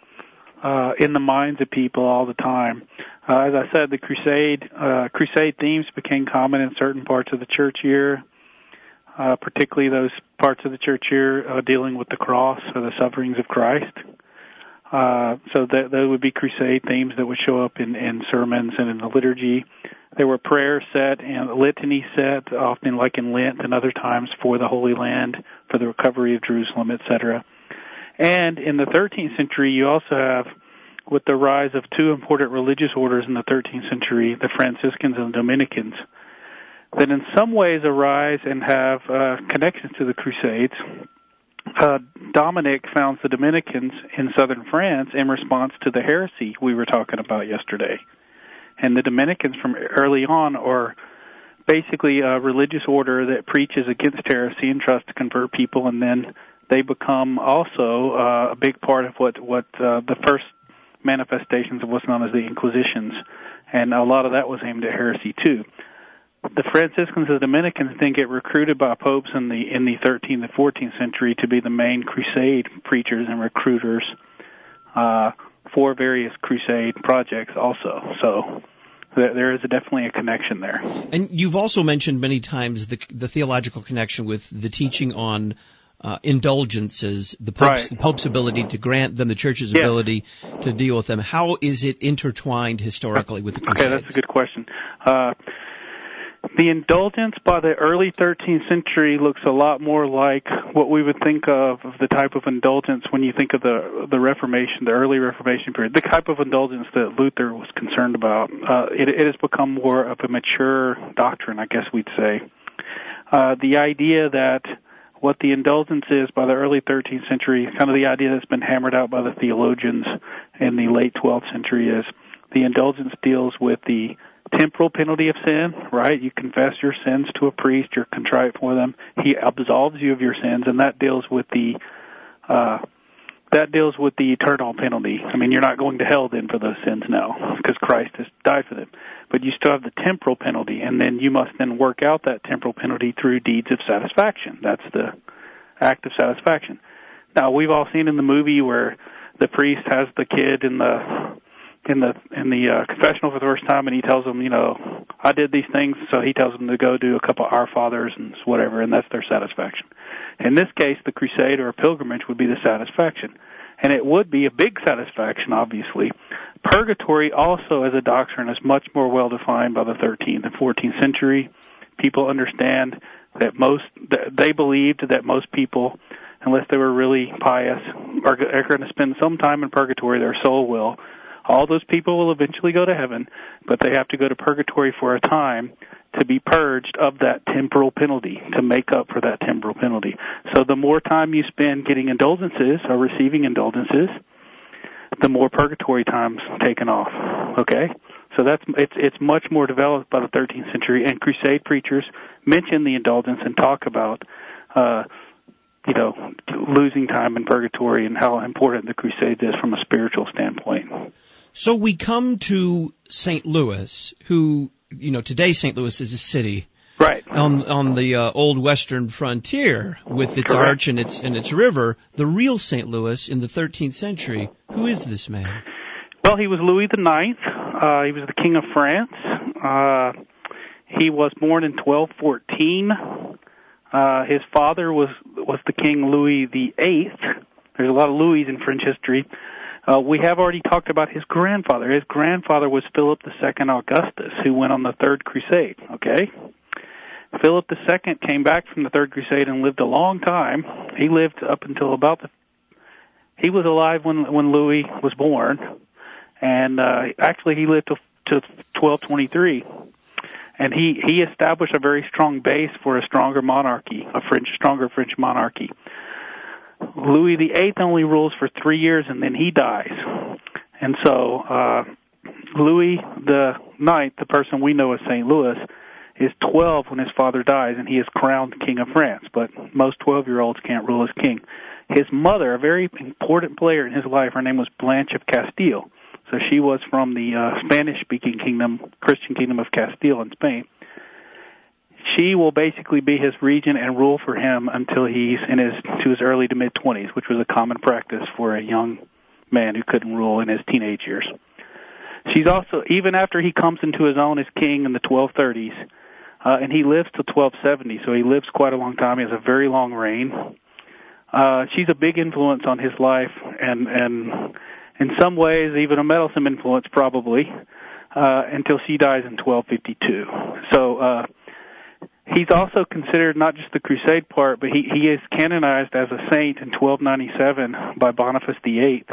uh, in the minds of people all the time. Uh, as I said, the crusade uh, crusade themes became common in certain parts of the church year, uh, particularly those parts of the church year uh, dealing with the cross or the sufferings of Christ. Uh, so that those would be crusade themes that would show up in, in sermons and in the liturgy. There were prayers set and litany set, often like in Lent and other times, for the Holy Land, for the recovery of Jerusalem, et cetera. And in the thirteenth century, you also have, with the rise of two important religious orders in the thirteenth century, the Franciscans and the Dominicans, that in some ways arise and have uh, connections to the Crusades. Uh, Dominic founds the Dominicans in southern France in response to the heresy we were talking about yesterday. And the Dominicans from early on are basically a religious order that preaches against heresy and tries to convert people, and then they become also uh, a big part of what, what uh, the first manifestations of what's known as the Inquisitions, and a lot of that was aimed at heresy too. The Franciscans and the Dominicans then get recruited by popes in the in the thirteenth and fourteenth century to be the main crusade preachers and recruiters uh, for various crusade projects also. So there is definitely a connection there. And you've also mentioned many times the, the theological connection with the teaching on uh, indulgences, the Pope's, right. Pope's ability to grant them, the Church's yes. ability to deal with them. How is it intertwined historically with the Crusades? Okay, that's a good question. Uh, The indulgence by the early thirteenth century looks a lot more like what we would think of, of the type of indulgence when you think of the the Reformation, the early Reformation period, the type of indulgence that Luther was concerned about. Uh, it, it has become more of a mature doctrine, I guess we'd say. Uh, the idea that what the indulgence is by the early thirteenth century, kind of the idea that's been hammered out by the theologians in the late twelfth century, is the indulgence deals with the temporal penalty of sin, right? You confess your sins to a priest, you're contrite for them, he absolves you of your sins, and that deals with the uh, that deals with the eternal penalty. I mean, you're not going to hell then for those sins now, because Christ has died for them. But you still have the temporal penalty, and then you must then work out that temporal penalty through deeds of satisfaction. That's the act of satisfaction. Now, we've all seen in the movie where the priest has the kid in the in the in the uh, confessional for the first time, and he tells them, you know, I did these things, so he tells them to go do a couple Our Fathers and whatever, and that's their satisfaction. In this case, the crusade or a pilgrimage would be the satisfaction, and it would be a big satisfaction, obviously. Purgatory also as a doctrine is much more well-defined by the thirteenth and fourteenth century. People understand that most, they believed that most people, unless they were really pious, are, are going to spend some time in purgatory, their soul will. All those people will eventually go to heaven, but they have to go to purgatory for a time to be purged of that temporal penalty, to make up for that temporal penalty. So the more time you spend getting indulgences or receiving indulgences, the more purgatory time's taken off. Okay? So that's it's it's much more developed by the thirteenth century, and crusade preachers mention the indulgence and talk about uh you know, losing time in purgatory and how important the Crusades is from a spiritual standpoint. So we come to Saint Louis, who, you know, today Saint Louis is a city. Right. On on the uh, old western frontier with its Correct. arch and its and its river, the real Saint Louis in the thirteenth century. Who is this man? Well, he was Louis the Ninth. Uh, he was the King of France. Uh, he was born in twelve fourteen. Uh, his father was was the King Louis the Eighth, There's a lot of Louis in French history. Uh, we have already talked about his grandfather. His grandfather was Philip the Second Augustus, who went on the Third Crusade, okay? Philip the Second came back from the Third Crusade and lived a long time. He lived up until about the... He was alive when when Louis was born, and uh, actually he lived to, to twelve twenty-three. And he, he established a very strong base for a stronger monarchy, a French, stronger French monarchy. Louis the Eighth only rules for three years, and then he dies. And so uh, Louis the Ninth, the person we know as Saint Louis, is twelve when his father dies, and he is crowned King of France. But most twelve-year-olds can't rule as king. His mother, a very important player in his life, her name was Blanche of Castile. So she was from the uh, Spanish-speaking kingdom, Christian kingdom of Castile in Spain. She will basically be his regent and rule for him until he's in his to his early to mid-twenties, which was a common practice for a young man who couldn't rule in his teenage years. She's also, even after he comes into his own as king in the twelve thirties, uh, and he lives till twelve seventy, so he lives quite a long time. He has a very long reign. Uh, she's a big influence on his life, and, and in some ways even a meddlesome influence probably, uh, until she dies in twelve fifty-two. So, uh, he's also considered not just the Crusade part, but he, he is canonized as a saint in twelve ninety-seven by Boniface the Eighth.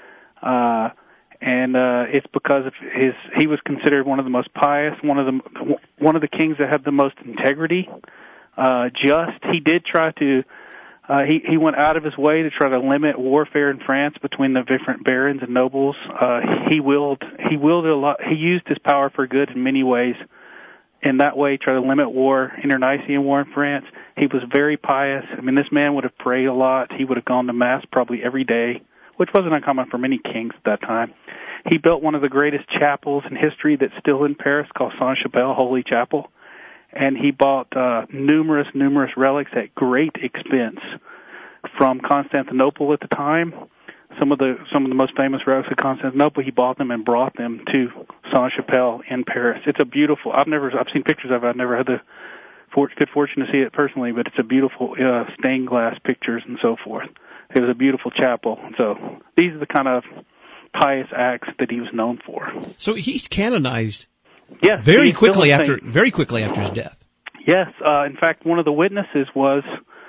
Uh, and uh, it's because of his. He was considered one of the most pious, one of the one of the kings that had the most integrity. Uh, just he did try to. Uh, he he went out of his way to try to limit warfare in France between the different barons and nobles. Uh, he willed he willed a lot. He used his power for good in many ways. In that way, try to limit war, internecine war in France. He was very pious. I mean, this man would have prayed a lot. He would have gone to Mass probably every day, which wasn't uncommon for many kings at that time. He built one of the greatest chapels in history that's still in Paris called Sainte-Chapelle, Holy Chapel. And he bought uh, numerous, numerous relics at great expense from Constantinople at the time. Some of the some of the most famous relics of Constantinople, he bought them and brought them to Sainte-Chapelle in Paris. It's a beautiful. I've never. I've seen pictures of it. I've never had the for, good fortune to see it personally, but it's a beautiful uh, stained glass pictures and so forth. It was a beautiful chapel. So these are the kind of pious acts that he was known for. So he's canonized. Yes, very quickly after very quickly after his death. Yes, uh, in fact, one of the witnesses was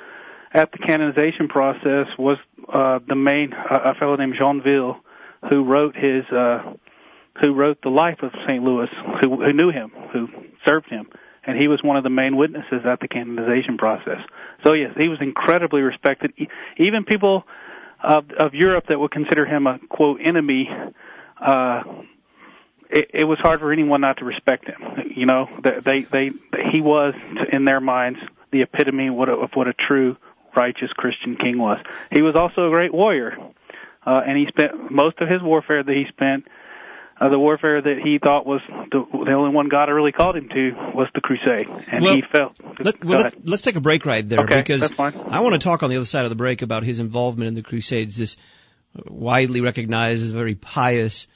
at the canonization process was uh, the main uh, a fellow named Jean Ville, who wrote his uh, who wrote the life of Saint Louis, who, who knew him, who served him, and he was one of the main witnesses at the canonization process. So yes, he was incredibly respected. Even people of of Europe that would consider him a quote enemy. Uh, It, it was hard for anyone not to respect him. You know, they, they, he was, in their minds, the epitome of what a, of what a true, righteous Christian king was. He was also a great warrior, uh, and he spent most of his warfare that he spent, uh, the warfare that he thought was the, the only one God really called him to was the crusade, and well, he fell. Let, well, let, let's take a break right there, okay, because that's fine. I want to talk on the other side of the break about his involvement in the Crusades. This widely recognized as a very pious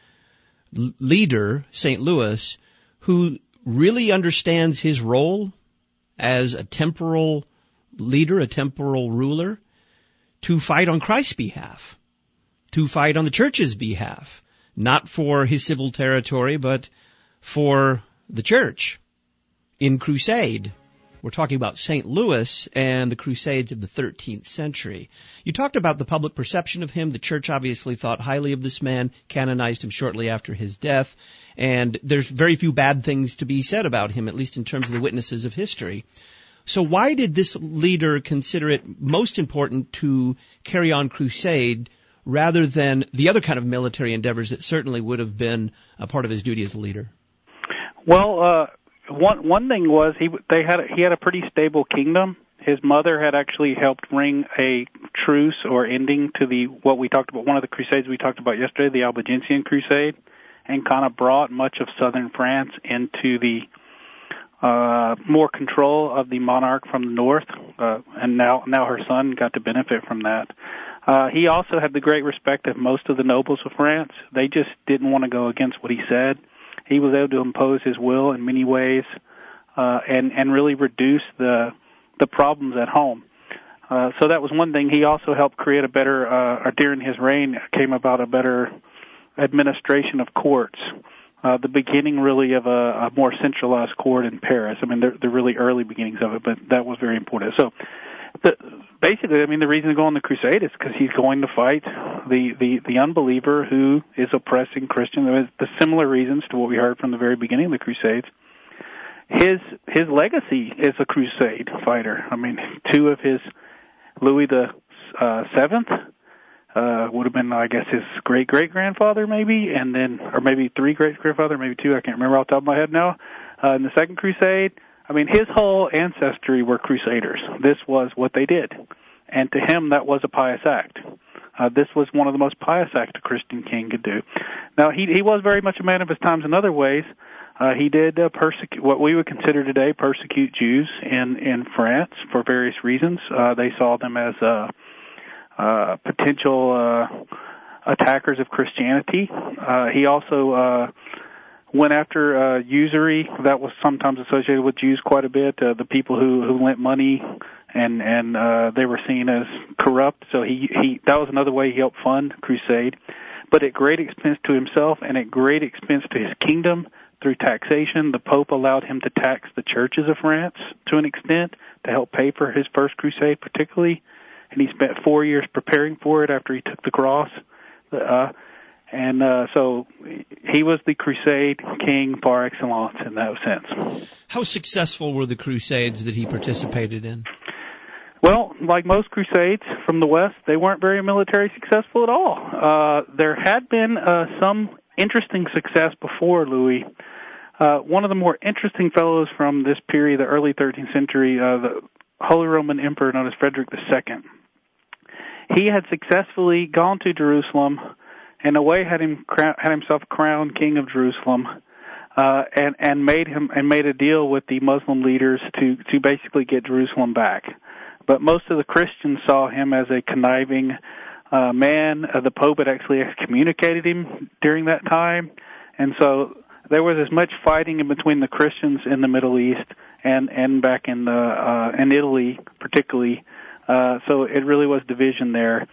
leader, Saint Louis, who really understands his role as a temporal leader, a temporal ruler, to fight on Christ's behalf, to fight on the church's behalf, not for his civil territory, but for the church in crusade. We're talking about Saint Louis and the Crusades of the thirteenth century. You talked about the public perception of him. The church obviously thought highly of this man, canonized him shortly after his death, and there's very few bad things to be said about him, at least in terms of the witnesses of history. So why did this leader consider it most important to carry on crusade rather than the other kind of military endeavors that certainly would have been a part of his duty as a leader? Well, uh One one thing was he they had he had a pretty stable kingdom. His mother had actually helped bring a truce or ending to the what we talked about one of the crusades we talked about yesterday, the Albigensian Crusade, and kind of brought much of southern France into the uh, more control of the monarch from the north. Uh, and now now her son got to benefit from that. Uh, he also had the great respect of most of the nobles of France. They just didn't want to go against what he said. He was able to impose his will in many ways, uh, and and really reduce the the problems at home. Uh, so that was one thing. He also helped create a better, uh, or during his reign came about a better administration of courts. Uh, the beginning really of a, a more centralized court in Paris. I mean, the, the really early beginnings of it, but that was very important. So the, basically, I mean, the reason to go on the crusade is because he's going to fight the, the, the unbeliever who is oppressing Christians. There was the similar reasons to what we heard from the very beginning of the Crusades. His his legacy is a crusade fighter. I mean, two of his Louis the uh, Seventh uh, would have been, I guess, his great great grandfather, maybe, and then or maybe three great grandfather, maybe two. I can't remember off the top of my head now. Uh, in the Second Crusade, I mean, his whole ancestry were crusaders. This was what they did, and to him, that was a pious act. Uh, this was one of the most pious acts a Christian king could do. Now, he he was very much a man of his times in other ways. Uh, he did uh, persecute what we would consider today persecute Jews in, in France for various reasons. Uh, they saw them as uh, uh, potential uh, attackers of Christianity. Uh, he also uh, went after uh, usury that was sometimes associated with Jews quite a bit. Uh, the people who, who lent money and and uh, they were seen as corrupt. So he he that was another way he helped fund the crusade, but at great expense to himself and at great expense to his kingdom. Through taxation, the Pope allowed him to tax the churches of France to an extent to help pay for his first crusade particularly, and he spent four years preparing for it after he took the cross. Uh, and uh, so he was the crusade king par excellence in that sense. How successful were the crusades that he participated in? Well, like most crusades from the West, they weren't very military successful at all. Uh, there had been uh, some interesting success before Louis. Uh, one of the more interesting fellows from this period, the early thirteenth century, uh, the Holy Roman Emperor known as Frederick the Second, he had successfully gone to Jerusalem, and in a way had him had himself crowned king of Jerusalem, uh, and and made him and made a deal with the Muslim leaders to to basically get Jerusalem back. But most of the Christians saw him as a conniving uh, man. Uh, the Pope had actually excommunicated him during that time, and so there was as much fighting in between the Christians in the Middle East and and back in the, uh, in Italy particularly. Uh, so it really was division there.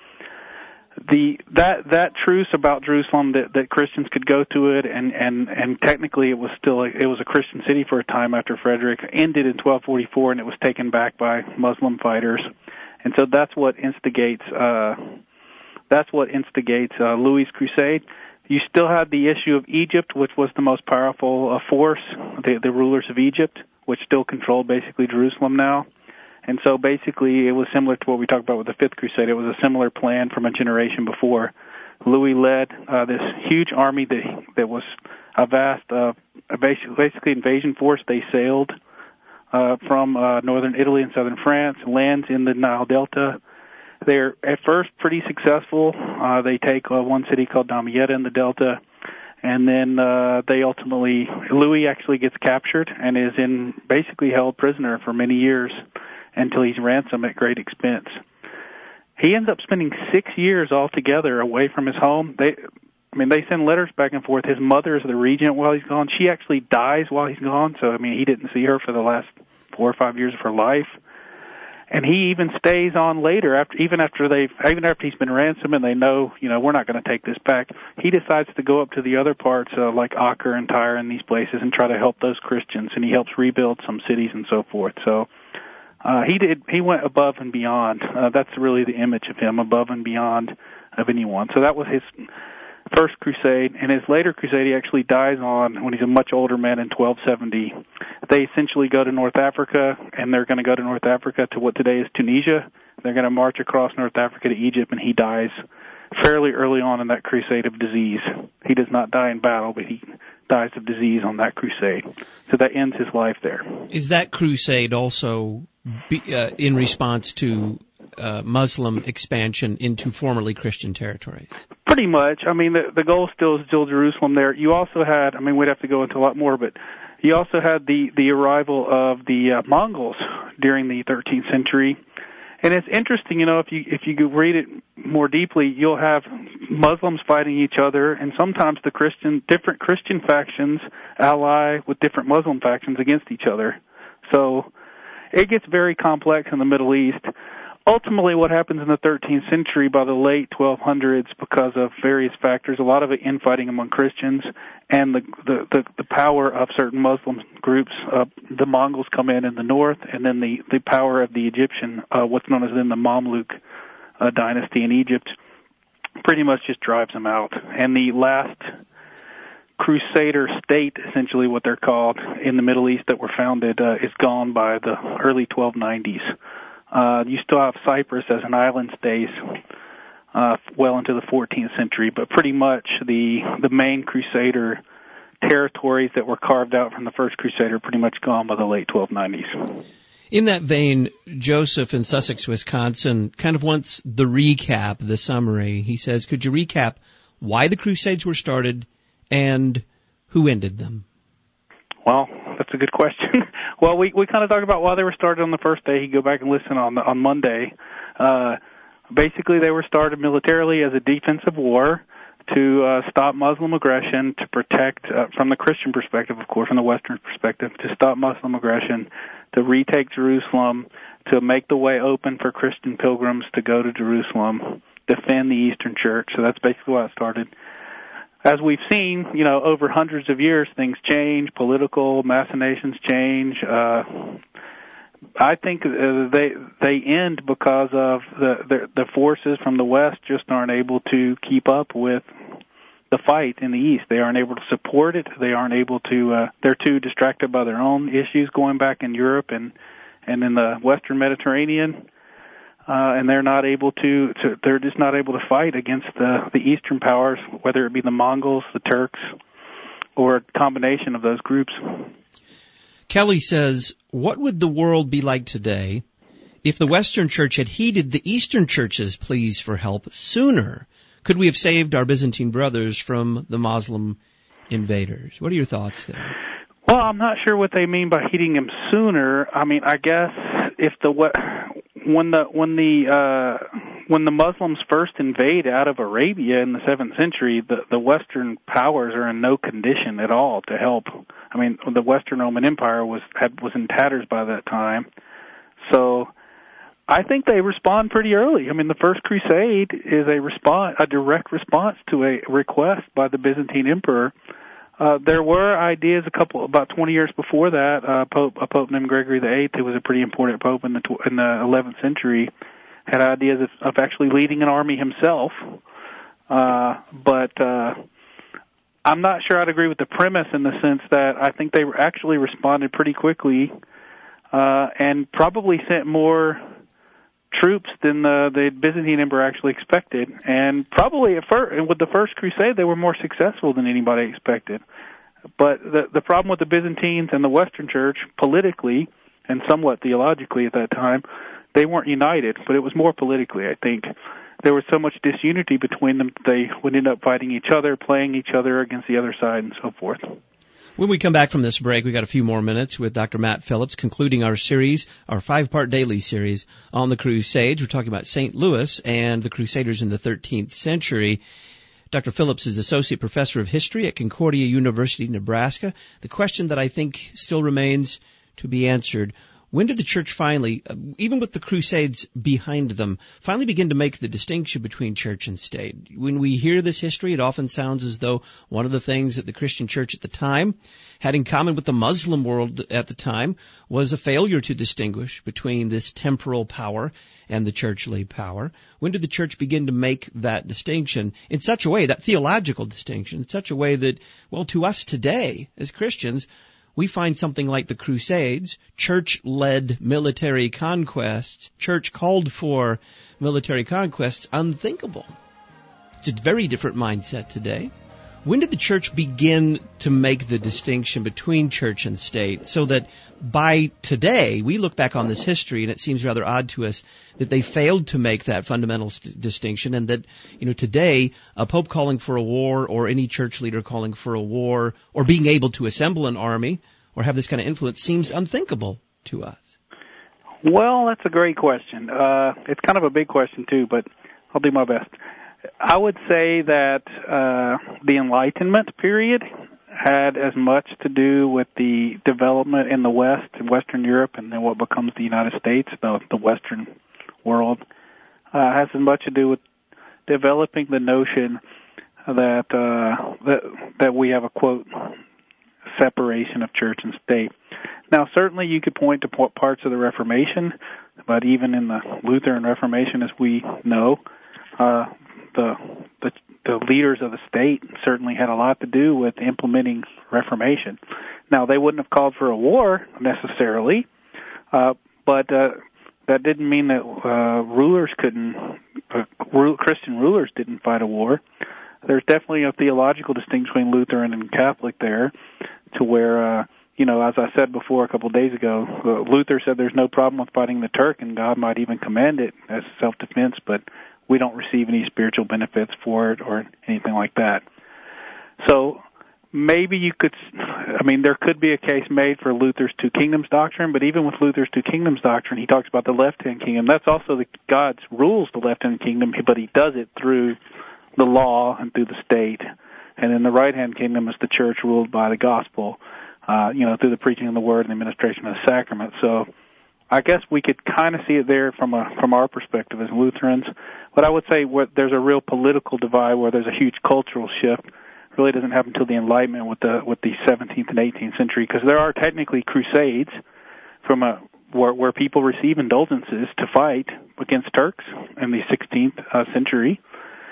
The that that truce about Jerusalem that, that Christians could go to it and, and, and technically it was still a, it was a Christian city for a time after Frederick ended in twelve forty-four and it was taken back by Muslim fighters, and so that's what instigates uh, that's what instigates uh, Louis' crusade. You still had the issue of Egypt, which was the most powerful uh, force, the, the rulers of Egypt, which still controlled basically Jerusalem now. And so basically it was similar to what we talked about with the Fifth Crusade. It was a similar plan from a generation before. Louis led uh, this huge army that that was a vast, uh, basically, basically invasion force. They sailed uh, from uh, northern Italy and southern France, lands in the Nile Delta. They're at first pretty successful. Uh, they take uh, one city called Damietta in the Delta, and then uh, they ultimately, Louis actually gets captured and is in basically held prisoner for many years until he's ransomed at great expense. He ends up spending six years altogether away from his home. They, I mean, they send letters back and forth. His mother is the regent while he's gone. She actually dies while he's gone, so I mean, he didn't see her for the last four or five years of her life. And he even stays on later, after even after they've even after he's been ransomed and they know, you know, we're not going to take this back. He decides to go up to the other parts, uh, like Acre and Tyre and these places, and try to help those Christians. And he helps rebuild some cities and so forth. So uh, he did. He went above and beyond. Uh, that's really the image of him, above and beyond of anyone. So that was his first crusade, and his later crusade he actually dies on when he's a much older man in twelve seventy. They essentially go to North Africa, and they're going to go to North Africa to what today is Tunisia. They're going to march across North Africa to Egypt, and he dies fairly early on in that crusade of disease. He does not die in battle, but he dies of disease on that crusade. So that ends his life there. Is that crusade also be, uh, in response to uh, Muslim expansion into formerly Christian territories? Pretty much. I mean, the, the goal still is still Jerusalem there. You also had, I mean, we'd have to go into a lot more, but you also had the, the arrival of the uh, Mongols during the thirteenth century. And it's interesting, you know, if you if you read it more deeply, you'll have Muslims fighting each other, and sometimes the Christian different Christian factions ally with different Muslim factions against each other. So it gets very complex in the Middle East. ultimately what happens in the thirteenth century by the late twelve hundreds, because of various factors, a lot of it infighting among Christians and the the, the, the power of certain Muslim groups. Uh, the Mongols come in in the north, and then the, the power of the Egyptian, uh, what's known as then the Mamluk uh, dynasty in Egypt, pretty much just drives them out. And the last Crusader state, essentially what they're called, in the Middle East that were founded uh, is gone by the early twelve nineties. Uh, you still have Cyprus as an island state uh, well into the fourteenth century, but pretty much the the main Crusader territories that were carved out from the first Crusade are pretty much gone by the late twelve nineties. In that vein, Joseph in Sussex, Wisconsin, kind of wants the recap, the summary. He says, could you recap why the Crusades were started and who ended them? Well, that's a good question. Well, we we kind of talked about why they were started on the first day. You go back and listen on the, on Monday. Uh, basically, they were started militarily as a defensive war to uh, stop Muslim aggression, to protect, uh, from the Christian perspective, of course, from the Western perspective, to stop Muslim aggression, to retake Jerusalem, to make the way open for Christian pilgrims to go to Jerusalem, defend the Eastern Church. So that's basically why it started. As we've seen, you know, over hundreds of years, things change, political machinations change. Uh, I think uh, they they end because of the, the the forces from the West just aren't able to keep up with the fight in the East. They aren't able to support it. They aren't able to. Uh, they're too distracted by their own issues going back in Europe and and in the Western Mediterranean. Uh, and they're not able to, to, they're just not able to fight against the, the Eastern powers, whether it be the Mongols, the Turks, or a combination of those groups. Kelly says, what would the world be like today if the Western Church had heeded the Eastern Church's pleas for help sooner? Could we have saved our Byzantine brothers from the Muslim invaders? What are your thoughts there? Well, I'm not sure what they mean by heeding them sooner. I mean, I guess if the when the when the uh, when the Muslims first invade out of Arabia in the seventh century, the the Western powers are in no condition at all to help. I mean, the Western Roman Empire was had, was in tatters by that time, so I think they respond pretty early. I mean, the First Crusade is a response, a direct response to a request by the Byzantine Emperor. Uh, there were ideas a couple, about twenty years before that, uh, Pope, a Pope named Gregory the Eighth, who was a pretty important Pope in the, tw- in the eleventh century, had ideas of, of actually leading an army himself. Uh, but, uh, I'm not sure I'd agree with the premise in the sense that I think they actually responded pretty quickly, uh, and probably sent more troops than the, the Byzantine Emperor actually expected, and probably at first, with the First Crusade, they were more successful than anybody expected. But the the problem with the Byzantines and the Western Church, politically and somewhat theologically at that time, they weren't united, but it was more politically, I think. There was so much disunity between them that they would end up fighting each other, playing each other against the other side, and so forth. When we come back from this break, we got a few more minutes with Doctor Matt Phillips, concluding our series, our five-part daily series on the Crusades. We're talking about Saint Louis and the Crusaders in the thirteenth century. Doctor Phillips is Associate Professor of History at Concordia University, Nebraska. The question that I think still remains to be answered: when did the Church finally, even with the Crusades behind them, finally begin to make the distinction between church and state? When we hear this history, it often sounds as though one of the things that the Christian church at the time had in common with the Muslim world at the time was a failure to distinguish between this temporal power and the churchly power. When did the church begin to make that distinction in such a way, that theological distinction, in such a way that, well, to us today as Christians, we find something like the Crusades, church-led military conquests, church-called for military conquests, unthinkable. It's a very different mindset today. When did the church begin to make the distinction between church and state so that by today we look back on this history and it seems rather odd to us that they failed to make that fundamental st- distinction, and that, you know, today a pope calling for a war or any church leader calling for a war or being able to assemble an army or have this kind of influence seems unthinkable to us? Well, that's a great question. Uh, it's kind of a big question too, but I'll do my best. I would say that uh, the Enlightenment period had as much to do with the development in the West, in Western Europe, and then what becomes the United States, the, the Western world uh, has as much to do with developing the notion that uh, that that we have a, quote, separation of church and state. Now, certainly you could point to parts of the Reformation, but even in the Lutheran Reformation, as we know, uh, the, the the leaders of the state certainly had a lot to do with implementing Reformation. Now, they wouldn't have called for a war necessarily, uh, but uh, that didn't mean that uh, rulers couldn't, uh, Christian rulers didn't fight a war. There's definitely a theological distinction between Lutheran and Catholic there, to where, uh, you know, as I said before a couple of days ago, uh, Luther said there's no problem with fighting the Turk, and God might even command it as self-defense, but we don't receive any spiritual benefits for it or anything like that. So maybe you could, I mean, there could be a case made for Luther's two kingdoms doctrine, but even with Luther's two kingdoms doctrine, he talks about the left-hand kingdom. That's also the God rules the left-hand kingdom, but he does it through the law and through the state. And then the right-hand kingdom is the church ruled by the gospel, uh, you know, through the preaching of the word and the administration of the sacrament. So I guess we could kind of see it there from a, from our perspective as Lutherans. But I would say what, there's a real political divide where there's a huge cultural shift. It really doesn't happen until the Enlightenment with the with the seventeenth and eighteenth century, because there are technically crusades from a where, where people receive indulgences to fight against Turks in the sixteenth uh, century.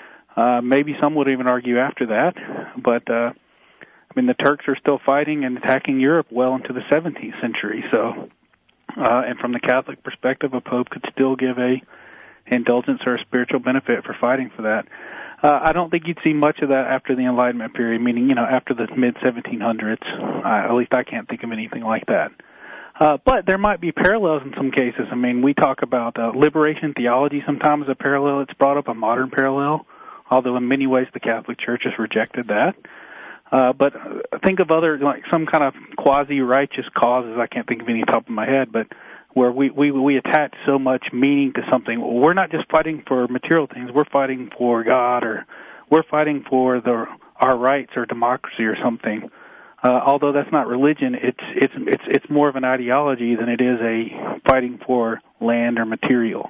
Uh, maybe some would even argue after that, but uh, I mean the Turks are still fighting and attacking Europe well into the seventeenth century. So, uh, and from the Catholic perspective, a pope could still give a indulgence or a spiritual benefit for fighting for that. Uh, I don't think you'd see much of that after the Enlightenment period, meaning, you know, after the mid seventeen hundreds. Uh, at least I can't think of anything like that. Uh, but there might be parallels in some cases. I mean, we talk about uh, liberation theology sometimes as a parallel. It's brought up a modern parallel, although in many ways the Catholic Church has rejected that. Uh, but think of other, like some kind of quasi-righteous causes. I can't think of any top of my head, but where we, we, we attach so much meaning to something. We're not just fighting for material things. We're fighting for God, or we're fighting for the our rights or democracy or something. Uh, although that's not religion, it's it's it's it's more of an ideology than it is a fighting for land or material.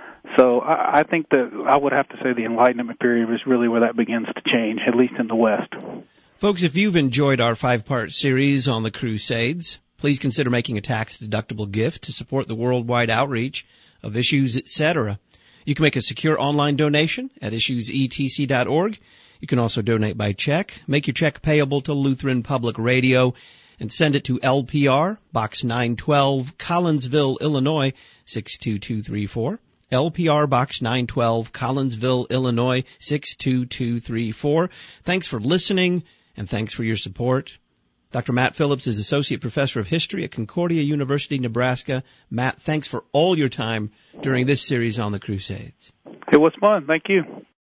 So I, I think that I would have to say the Enlightenment period is really where that begins to change, at least in the West. Folks, if you've enjoyed our five-part series on the Crusades, please consider making a tax-deductible gift to support the worldwide outreach of Issues, et cetera. You can make a secure online donation at issues e t c dot org. You can also donate by check. Make your check payable to Lutheran Public Radio and send it to L P R, Box nine twelve, Collinsville, Illinois, six two two three four. L P R Box nine twelve, Collinsville, Illinois, six two two three four. Thanks for listening, and thanks for your support. Doctor Matt Phillips is Associate Professor of History at Concordia University, Nebraska. Matt, thanks for all your time during this series on the Crusades. It was fun. Thank you.